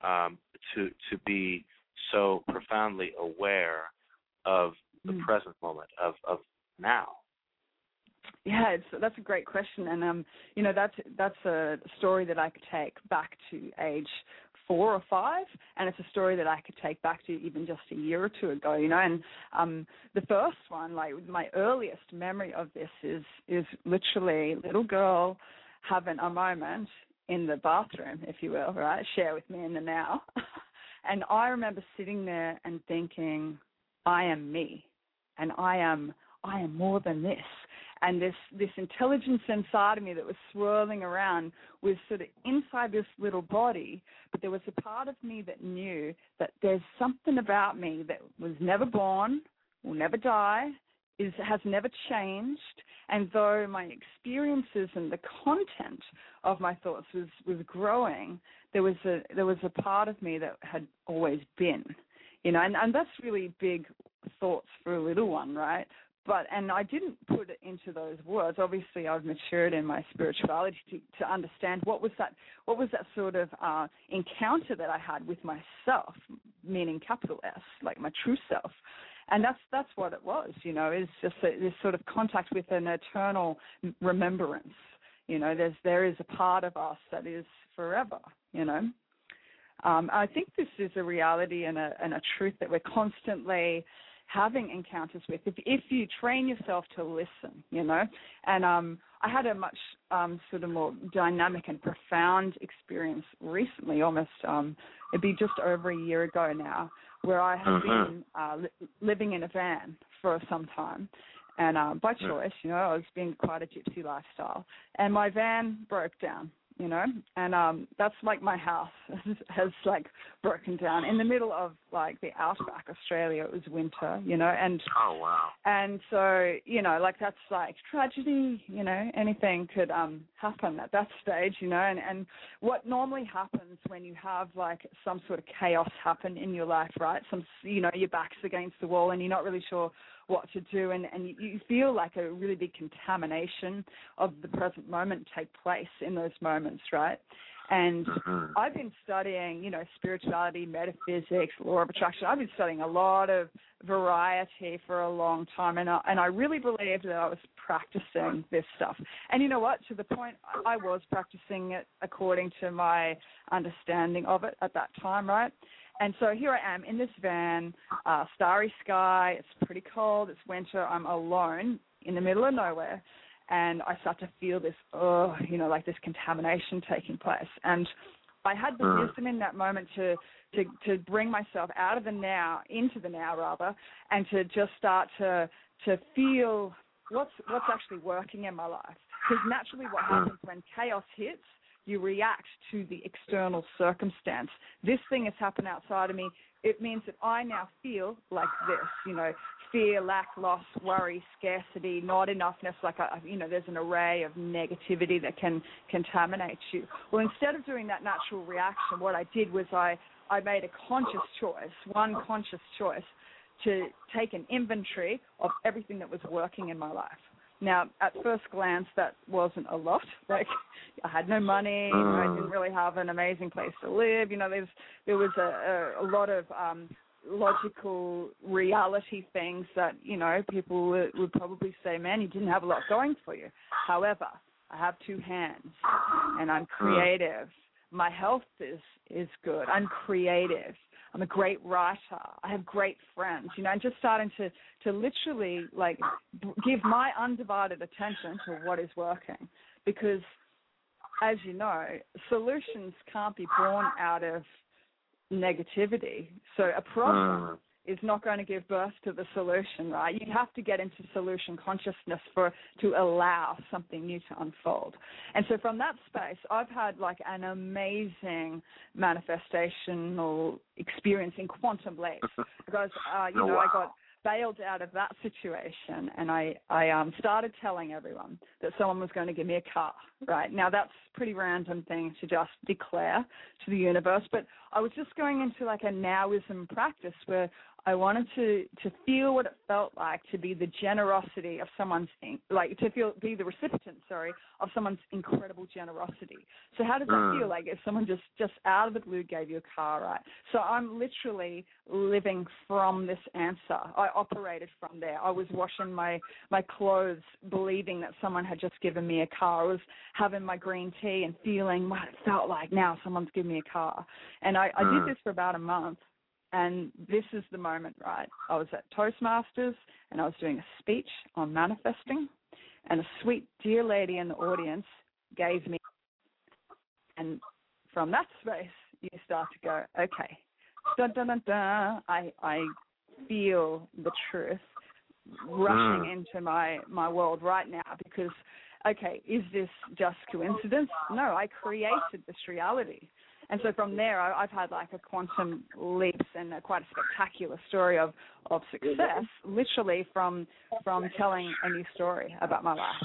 to be so profoundly aware of the present moment, of now? Yeah, that's a great question, and you know, that's a story that I could take back to age 4 or 5, and it's a story that I could take back to even just a year or two ago, you know. And the first one, like my earliest memory of this, is literally little girl having a moment in the bathroom, if you will, right? Share with me in the now. And I remember sitting there and thinking, I am me, and I am more than this. And this intelligence inside of me that was swirling around was sort of inside this little body, but there was a part of me that knew that there's something about me that was never born, will never die, has never changed. And though my experiences and the content of my thoughts was growing, there was a part of me that had always been, and that's really big thoughts for a little one, right? And I didn't put it into those words. Obviously, I've matured in my spirituality to understand what was that sort of encounter that I had with myself, meaning capital S, like my true self. And that's what it was, is just this sort of contact with an eternal remembrance. There is a part of us that is forever, I think this is a reality and a truth that we're constantly having encounters with if you train yourself to listen, And I had a much sort of more dynamic and profound experience recently, almost it'd be just over a year ago now, where I had been living in a van for some time. And by choice, I was being quite a gypsy lifestyle. And my van broke down, and that's like my house has like broken down in the middle of like the outback Australia. It was winter, and oh wow, and so like that's like tragedy, anything could happen at that stage, and what normally happens when you have like some sort of chaos happen in your life, right? Your back's against the wall and you're not really sure what to do, and you feel like a really big contamination of the present moment take place in those moments, right? And I've been studying, spirituality, metaphysics, law of attraction. I've been studying a lot of variety for a long time, and I really believed that I was practicing this stuff. And you know what? To the point, I was practicing it according to my understanding of it at that time, right? And so here I am in this van, starry sky, it's pretty cold, it's winter, I'm alone in the middle of nowhere, and I start to feel this, like this contamination taking place. And I had the wisdom in that moment to bring myself out of the now, into the now rather, and to just start to feel what's actually working in my life. Because naturally what happens when chaos hits, you react to the external circumstance. This thing has happened outside of me. It means that I now feel like this, fear, lack, loss, worry, scarcity, not enoughness, there's an array of negativity that can contaminate you. Well, instead of doing that natural reaction, what I did was I made a conscious choice, one conscious choice, to take an inventory of everything that was working in my life. Now, at first glance, that wasn't a lot. Like, I had no money. I didn't really have an amazing place to live. There was a lot of logical reality things that, people would probably say, man, you didn't have a lot going for you. However, I have two hands, and I'm creative. My health is good. I'm creative. I'm a great writer. I have great friends, and just starting to literally like give my undivided attention to what is working, because as you know, solutions can't be born out of negativity. So a problem is not going to give birth to the solution, right? You have to get into solution consciousness to allow something new to unfold. And so from that space, I've had like an amazing manifestational experience in quantum leaps, because I got bailed out of that situation, and I started telling everyone that someone was going to give me a car, right? Now, that's a pretty random thing to just declare to the universe, but I was just going into like a nowism practice where I wanted to feel what it felt like to be the generosity of someone's, be the recipient, of someone's incredible generosity. So how does that feel? Like if someone just out of the blue gave you a car, right? So I'm literally living from this answer. I operated from there. I was washing my clothes, believing that someone had just given me a car. I was having my green tea and feeling what it felt like. Now someone's giving me a car. And I did this for about a month. And this is the moment, right? I was at Toastmasters, and I was doing a speech on manifesting, and a sweet, dear lady in the audience gave me, and from that space, you start to go, okay, dun, dun, dun, dun. I feel the truth rushing into my world right now, because, okay, is this just coincidence? No, I created this reality. And so from there, I've had like a quantum leaps and quite a spectacular story of success, literally from telling a new story about my life,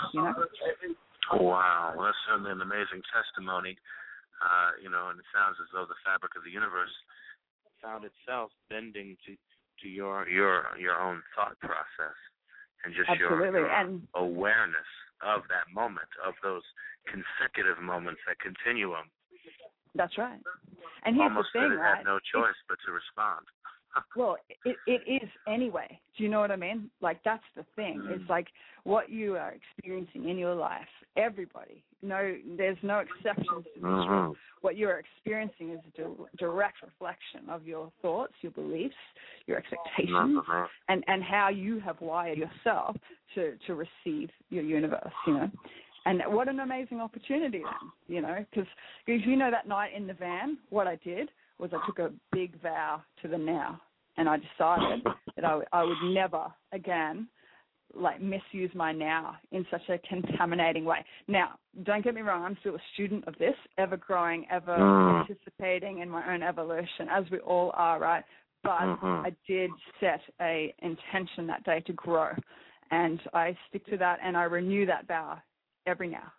Wow, well, that's certainly an amazing testimony, and it sounds as though the fabric of the universe found itself bending to your own thought process and just your awareness of that moment, of those consecutive moments, that continuum. That's right. And here's almost the thing, that it had no choice but to respond. Well, it is anyway. Do you know what I mean? Like, that's the thing. It's like what you are experiencing in your life, everybody. No, there's no exceptions to this rule. What you're experiencing is a direct reflection of your thoughts, your beliefs, your expectations, and how you have wired yourself to receive your universe, you know. And what an amazing opportunity then, you know, because you know that night in the van, what I did was I took a big vow to the now, and I decided that I would never again, like, misuse my now in such a contaminating way. Now, don't get me wrong, I'm still a student of this, ever growing, ever participating in my own evolution, as we all are, right? But I did set a intention that day to grow, and I stick to that, and I renew that vow every now.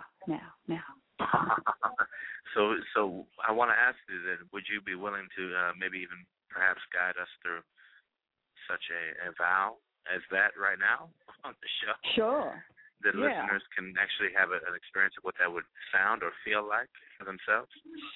So I want to ask you then, would you be willing to maybe even perhaps guide us through such a vow as that right now on the show? Sure. That listeners can actually have an experience of what that would sound or feel like for themselves?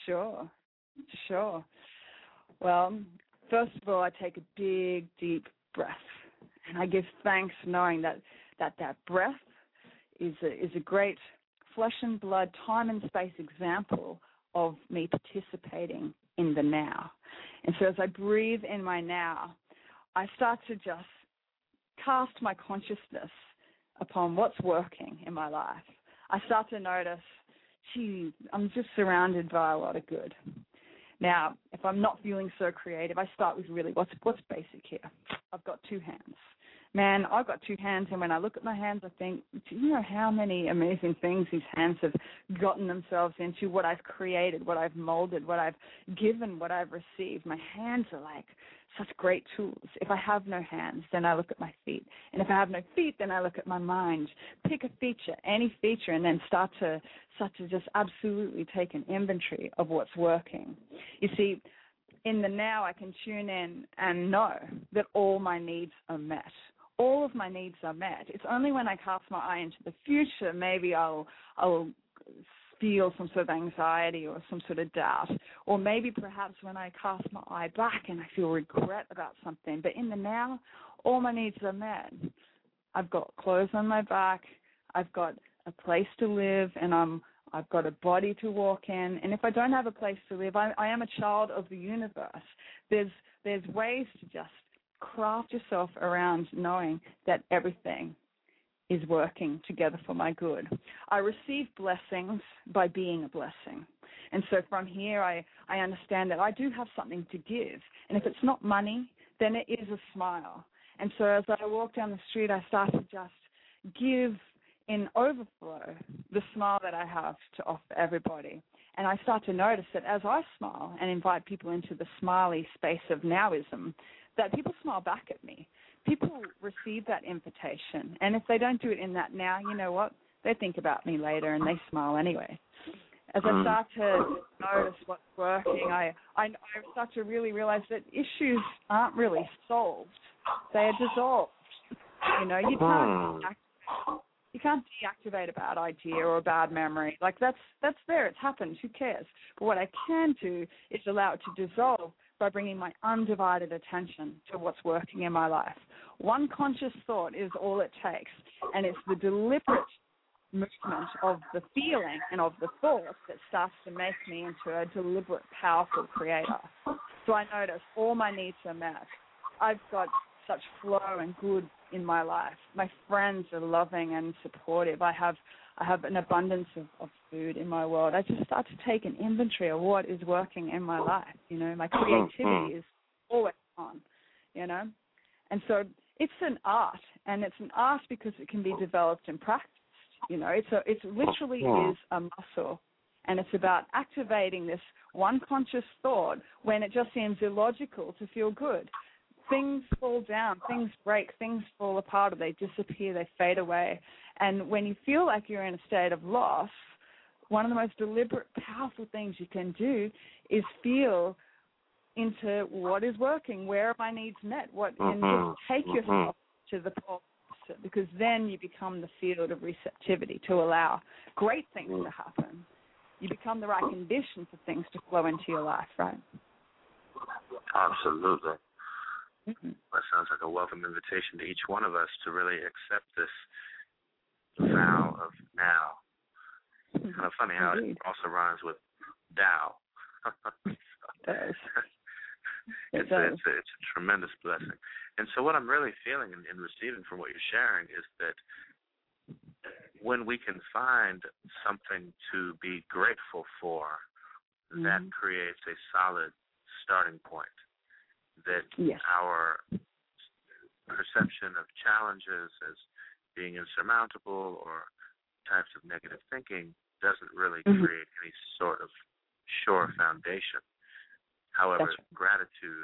Sure. Well, first of all, I take a big, deep breath, and I give thanks knowing that breath is a great flesh and blood, time and space example of me participating in the now. And so as I breathe in my now, I start to just cast my consciousness upon what's working in my life. I start to notice, gee, I'm just surrounded by a lot of good. Now, if I'm not feeling so creative, I start with really what's basic here. I've got two hands. Man, I've got two hands, and when I look at my hands, I think, do you know how many amazing things these hands have gotten themselves into, what I've created, what I've molded, what I've given, what I've received. My hands are like such great tools. If I have no hands, then I look at my feet. And if I have no feet, then I look at my mind. Pick a feature, any feature, and then start to just absolutely take an inventory of what's working. You see, in the now, I can tune in and know that all my needs are met. All of my needs are met. It's only when I cast my eye into the future, maybe I'll feel some sort of anxiety or some sort of doubt. Or maybe perhaps when I cast my eye back and I feel regret about something. But in the now, all my needs are met. I've got clothes on my back. I've got a place to live, and I've got a body to walk in. And if I don't have a place to live, I am a child of the universe. There's ways to just craft yourself around knowing that everything is working together for my good. I receive blessings by being a blessing. And so from here, I understand that I do have something to give. And if it's not money, then it is a smile. And so as I walk down the street, I start to just give in overflow the smile that I have to offer everybody. And I start to notice that as I smile and invite people into the smiley space of nowism, that people smile back at me. People receive that invitation. And if they don't do it in that now, you know what? They think about me later and they smile anyway. As I start to notice what's working, I start to really realize that issues aren't really solved. They are dissolved. You know, you can't deactivate a bad idea or a bad memory. Like, that's there. It's happened. Who cares? But what I can do is allow it to dissolve by bringing my undivided attention to what's working in my life. One conscious thought is all it takes, and it's the deliberate movement of the feeling and of the thought that starts to make me into a deliberate, powerful creator. So I notice all my needs are met. I've got such flow and good in my life. My friends are loving and supportive. I have an abundance of food in my world. I just start to take an inventory of what is working in my life. You know, my creativity is always on, you know. And so it's an art, and it's an art because it can be developed and practiced. You know, it literally is a muscle, and it's about activating this one conscious thought when it just seems illogical to feel good. Things fall down, things break, things fall apart, or they disappear, they fade away. And when you feel like you're in a state of loss, one of the most deliberate, powerful things you can do is feel into what is working, where are my needs met, and just take yourself to the opposite, because then you become the field of receptivity to allow great things to happen. You become the right condition for things to flow into your life, right? Absolutely. That sounds like a welcome invitation to each one of us to really accept this vow of now. It's kind of funny how it also rhymes with Tao. It does. It's a tremendous blessing. And so what I'm really feeling and receiving from what you're sharing is that when we can find something to be grateful for, that creates a solid starting point. That our perception of challenges as being insurmountable or types of negative thinking doesn't really create any sort of sure foundation. However, gratitude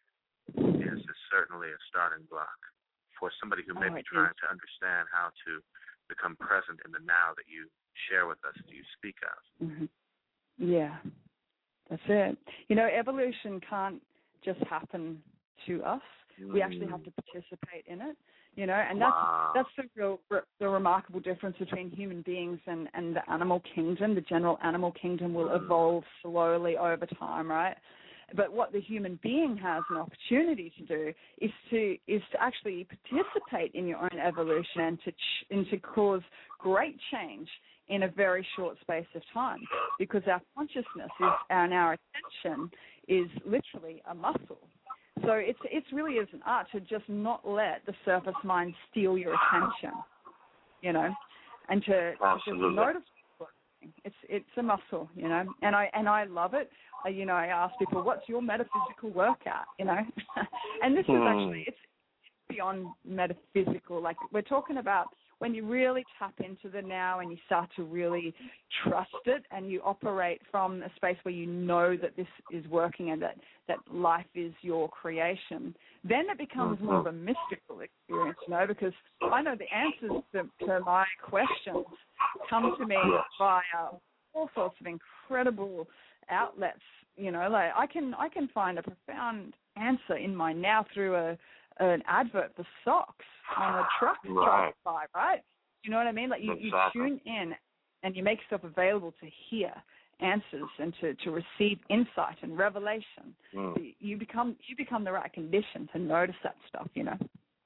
is certainly a starting block for somebody who may be trying to understand how to become present in the now that you share with us, that you speak of. Yeah, that's it. You know, evolution can't just happen to us. We actually have to participate in it, you know, and that's the remarkable difference between human beings and the animal kingdom. The general animal kingdom will evolve slowly over time, right? But what the human being has an opportunity to do is to actually participate in your own evolution and to cause great change in a very short space of time, because our consciousness and our attention is literally a muscle. So it's really is an art to just not let the surface mind steal your attention, you know, and to just notice. It's a muscle, you know, and I love it. You know, I ask people, what's your metaphysical workout, you know? And this is actually, it's beyond metaphysical. Like, we're talking about when you really tap into the now and you start to really trust it and you operate from a space where you know that this is working and that life is your creation, then it becomes more of a mystical experience, you know, because I know the answers to my questions come to me via all sorts of incredible outlets, you know, like I can find a profound answer in my now through an advert for socks on a truck drive by, right? You know what I mean? Like you tune in and you make yourself available to hear answers and to receive insight and revelation. You become the right condition to notice that stuff, you know.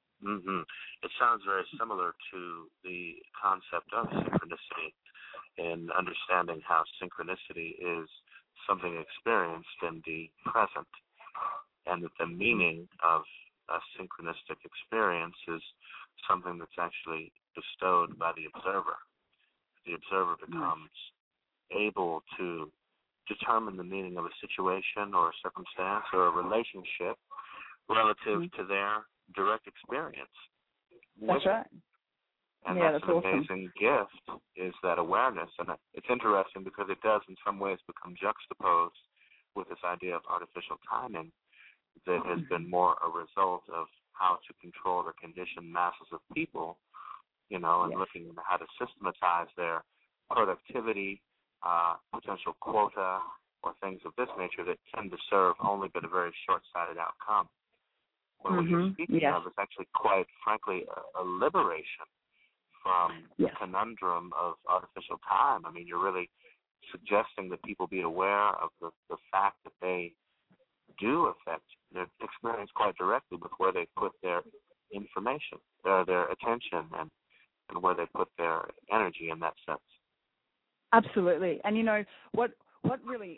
It sounds very similar to the concept of synchronicity, and understanding how synchronicity is something experienced in the present, and that the meaning of a synchronistic experience is something that's actually bestowed by the observer. The observer becomes able to determine the meaning of a situation or a circumstance or a relationship relative to their direct experience. That's right. And that's an amazing gift, is that awareness. And it's interesting because it does in some ways become juxtaposed with this idea of artificial timing that has been more a result of how to control or condition masses of people, you know, and looking at how to systematize their productivity, potential quota, or things of this nature that tend to serve only but a very short-sighted outcome. Well, what you're speaking of is actually quite frankly a liberation from the conundrum of artificial time. I mean, you're really suggesting that people be aware of the fact that they do affect their experience quite directly with where they put their information, their attention, and where they put their energy in that sense. Absolutely. And, you know, what really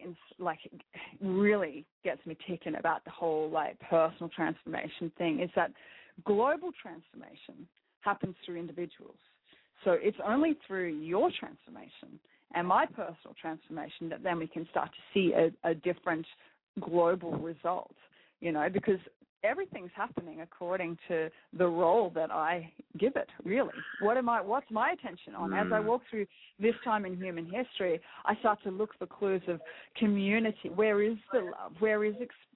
really gets me ticking about the whole, like, personal transformation thing is that global transformation happens through individuals. So it's only through your transformation and my personal transformation that then we can start to see a different global result, you know, because everything's happening according to the role that I give it, really. What's my attention on? As I walk through this time in human history, I start to look for clues of community. Where is the love? Where is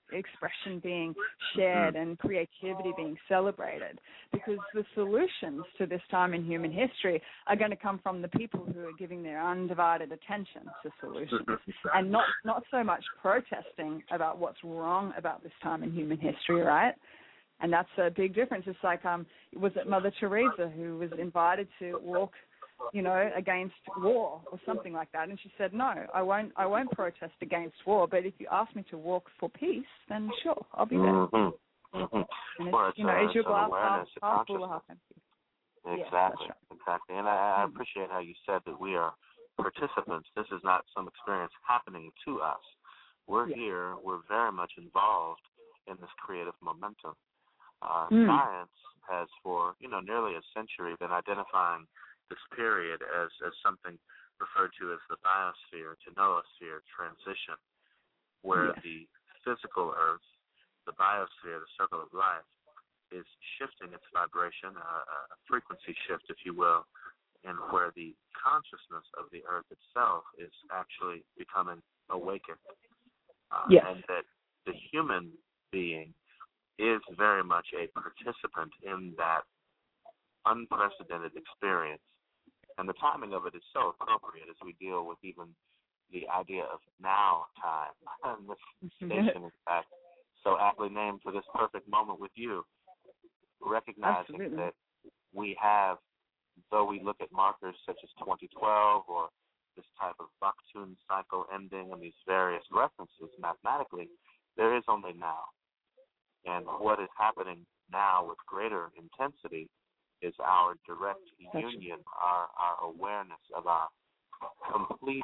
expression being shared and creativity being celebrated, because the solutions to this time in human history are going to come from the people who are giving their undivided attention to solutions and not so much protesting about what's wrong about this time in human history, right? And that's a big difference. It's like, was it Mother Teresa who was invited to walk, against war or something like that? And she said, no, I won't protest against war, but if you ask me to walk for peace, then sure, I'll be there. Mm-hmm. Mm-hmm. And well, is your glass half full or half empty? Exactly, Yes, exactly. And I appreciate how you said that we are participants. This is not some experience happening to us. We're here. We're very much involved in this creative momentum. Science has, for nearly a century, been identifying this period as something referred to as the biosphere to noosphere transition, where the physical Earth, the biosphere, the circle of life, is shifting its vibration, a frequency shift, if you will, and where the consciousness of the Earth itself is actually becoming awakened. And that the human being is very much a participant in that unprecedented experience. And the timing of it is so appropriate as we deal with even the idea of now time. And this station, in fact, so aptly named for this perfect moment with you, recognizing that we have, though we look at markers such as 2012 or this type of Baktun cycle ending and these various references mathematically, there is only now. And what is happening now with greater intensity is our direct union, our awareness of our complete,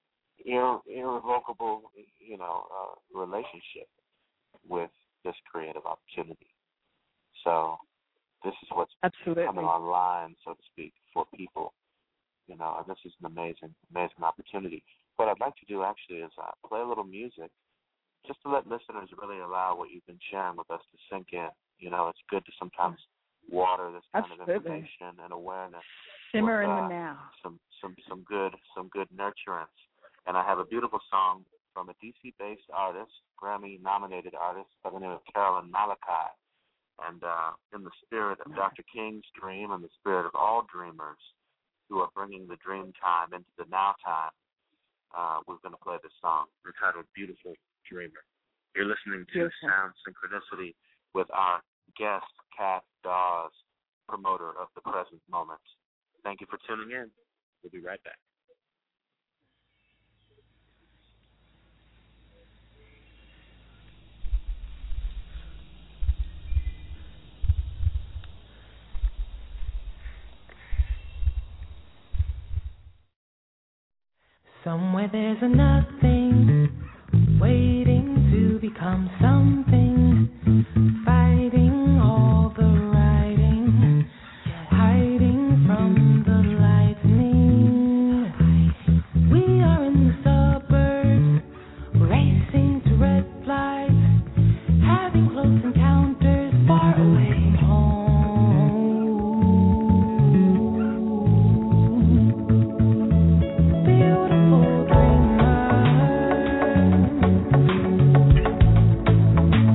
irrevocable, relationship with this creative opportunity. So this is what's coming online, so to speak, for people. And this is an amazing, amazing opportunity. What I'd like to do actually is play a little music just to let listeners really allow what you've been sharing with us to sink in. It's good to sometimes water this kind of information and awareness. Simmer in the now. Some good nurturance. And I have a beautiful song from a DC-based artist, Grammy-nominated artist by the name of Carolyn Malachi. And in the spirit of Dr. King's dream and the spirit of all dreamers who are bringing the dream time into the now time, we're going to play this song entitled Beautiful Dreamer. You're listening to Sound Synchronicity with our guest, Kath Dawes, promoter of the present moment. Thank you for tuning in. We'll be right back. Somewhere there's a nothing waiting to become something, fighting all the writing, hiding from the lightning. We are in the suburbs, racing to red lights, having close encounters far away from home. Beautiful dreamer.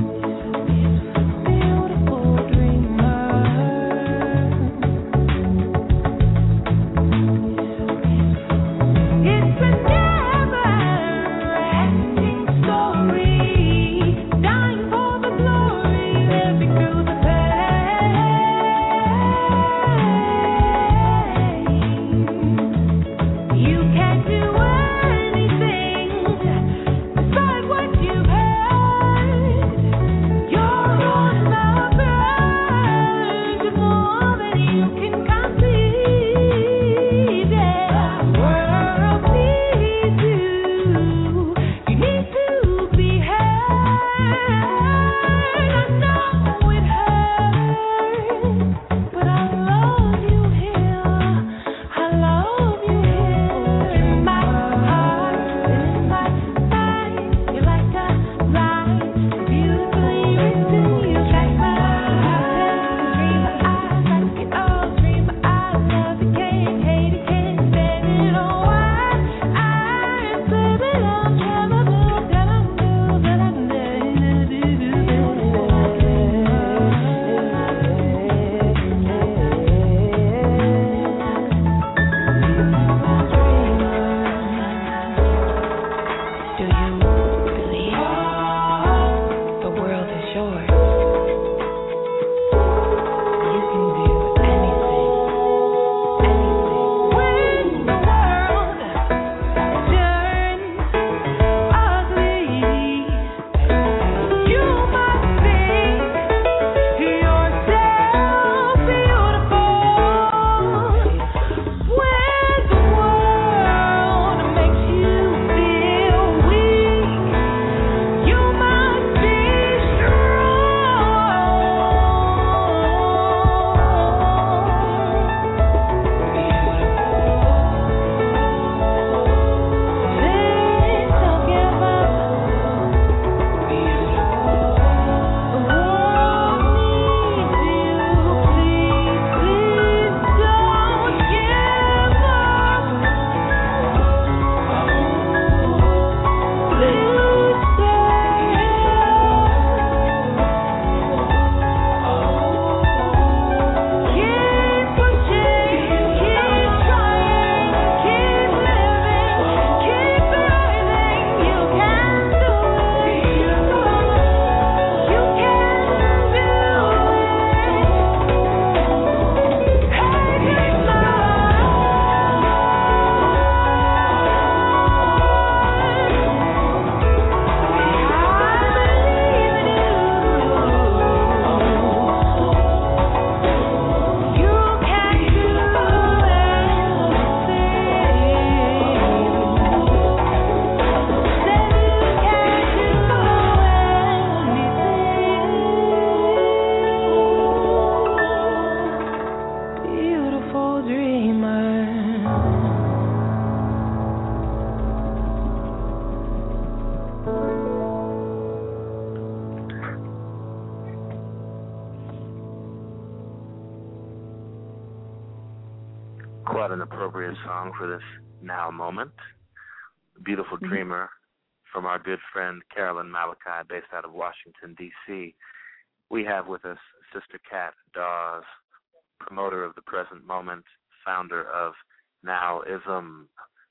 another song for this now moment. Beautiful Dreamer from our good friend Carolyn Malachi, based out of Washington, D.C. We have with us Sister Cat Dawes, promoter of the present moment, founder of Nowism,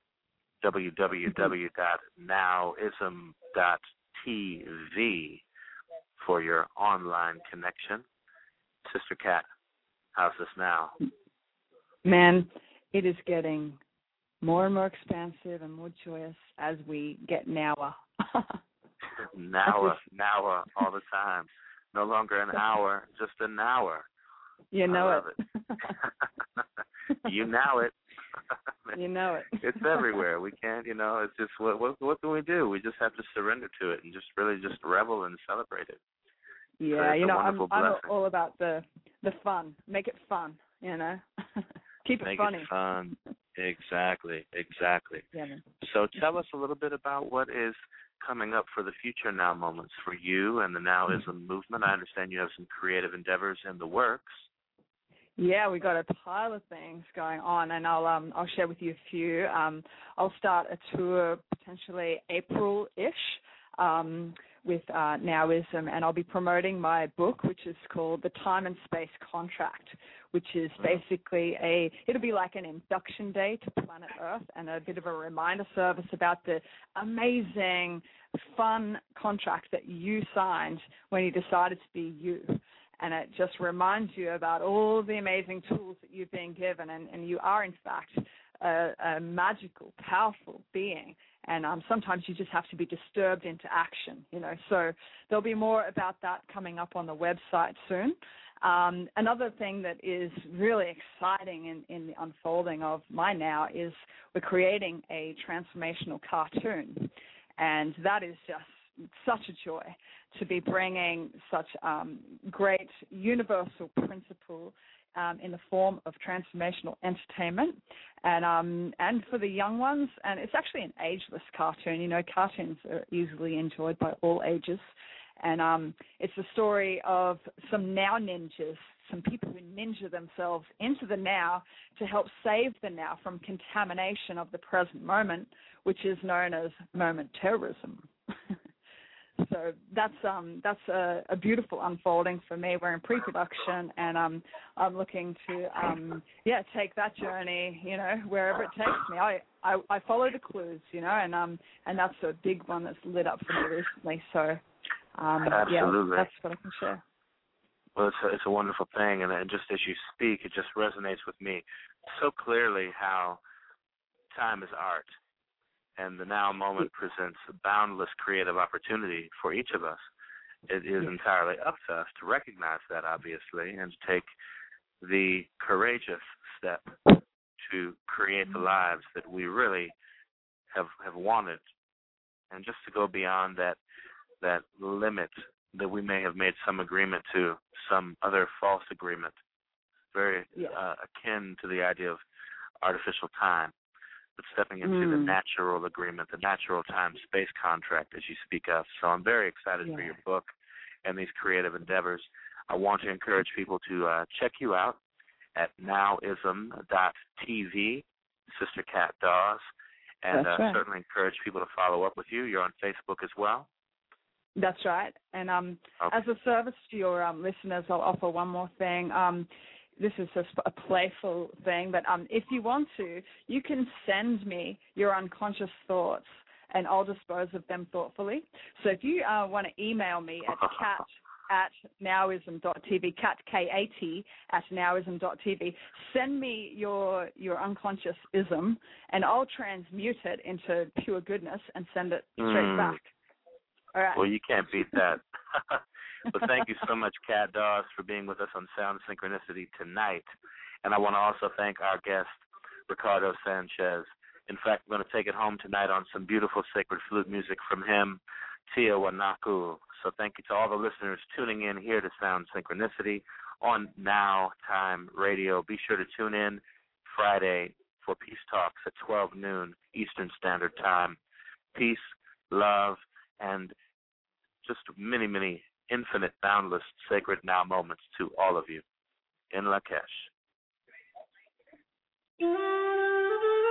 www.nowism.tv for your online connection. Sister Cat, how's this now? Man, it is getting more and more expansive and more joyous as we get nower. Nower all the time. No longer an hour, just an hour. You know it. You know it. You know it. It's everywhere. We can't, it's just, what can we do? We just have to surrender to it and just really just revel and celebrate it. Yeah, I'm all about the fun. Make it fun, Keep it funny. Make it fun. Exactly. Yeah. So tell us a little bit about what is coming up for the future Now Moments for you and the Nowism movement. I understand you have some creative endeavors in the works. Yeah, we got a pile of things going on, and I'll share with you a few. I'll start a tour potentially April-ish with Nowism, and I'll be promoting my book, which is called The Time and Space Contract, which is basically it'll be like an induction day to planet Earth and a bit of a reminder service about the amazing, fun contract that you signed when you decided to be you. And it just reminds you about all the amazing tools that you've been given, and you are, in fact, a magical, powerful being. And sometimes you just have to be disturbed into action, So there'll be more about that coming up on the website soon. Another thing that is really exciting in the unfolding of my now is we're creating a transformational cartoon. And that is just such a joy to be bringing such great universal principle in the form of transformational entertainment, and for the young ones. And it's actually an ageless cartoon. Cartoons are easily enjoyed by all ages. And it's the story of some now ninjas, some people who ninja themselves into the now to help save the now from contamination of the present moment, which is known as moment terrorism. So that's a beautiful unfolding for me. We're in pre-production, and I'm looking to take that journey, wherever it takes me. I follow the clues, and that's a big one that's lit up for me recently. So absolutely, that's what I can share. Well, it's a wonderful thing, and just as you speak, it just resonates with me so clearly how time is art. And the now moment presents a boundless creative opportunity for each of us. It is entirely up to us to recognize that, obviously, and to take the courageous step to create the lives that we really have wanted, and just to go beyond that limit that we may have made some agreement to, some other false agreement, very akin to the idea of artificial time. But stepping into the natural agreement, the natural time-space contract, as you speak of. So I'm very excited for your book and these creative endeavors. I want to encourage people to check you out at nowism.tv, Sister Cat Dawes, and certainly encourage people to follow up with you. You're on Facebook as well? That's right. And as a service to your listeners, I'll offer one more thing. This is just a playful thing, but if you want to, you can send me your unconscious thoughts, and I'll dispose of them thoughtfully. So if you want to email me at cat@nowism.tv, cat, K-A-T, @nowism.tv, send me your unconscious ism, and I'll transmute it into pure goodness and send it straight back. All right. Well, you can't beat that. But thank you so much, Cat Dawes, for being with us on Sound Synchronicity tonight. And I want to also thank our guest, Ricardo Sanchez. In fact, we're going to take it home tonight on some beautiful sacred flute music from him, Tiwanaku. So thank you to all the listeners tuning in here to Sound Synchronicity on Now Time Radio. Be sure to tune in Friday for Peace Talks at 12 noon Eastern Standard Time. Peace, love, and just many, many infinite, boundless, sacred now moments to all of you. In Lakesh.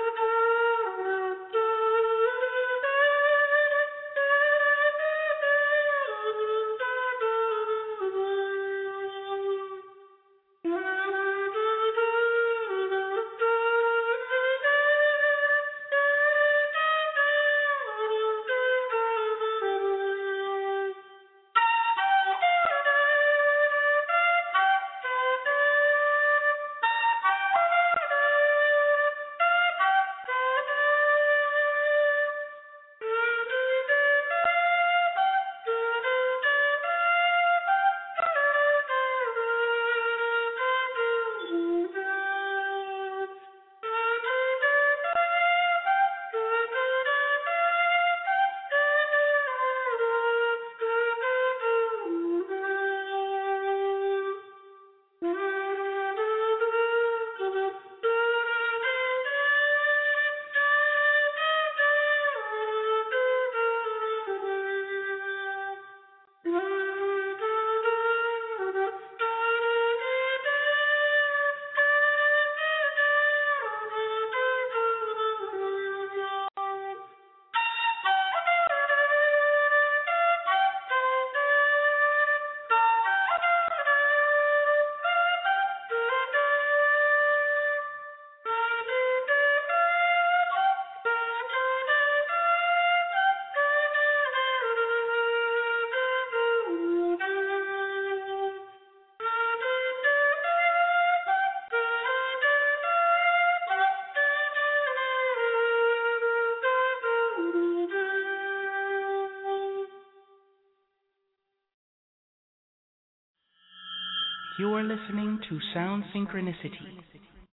You are listening to Sound Synchronicity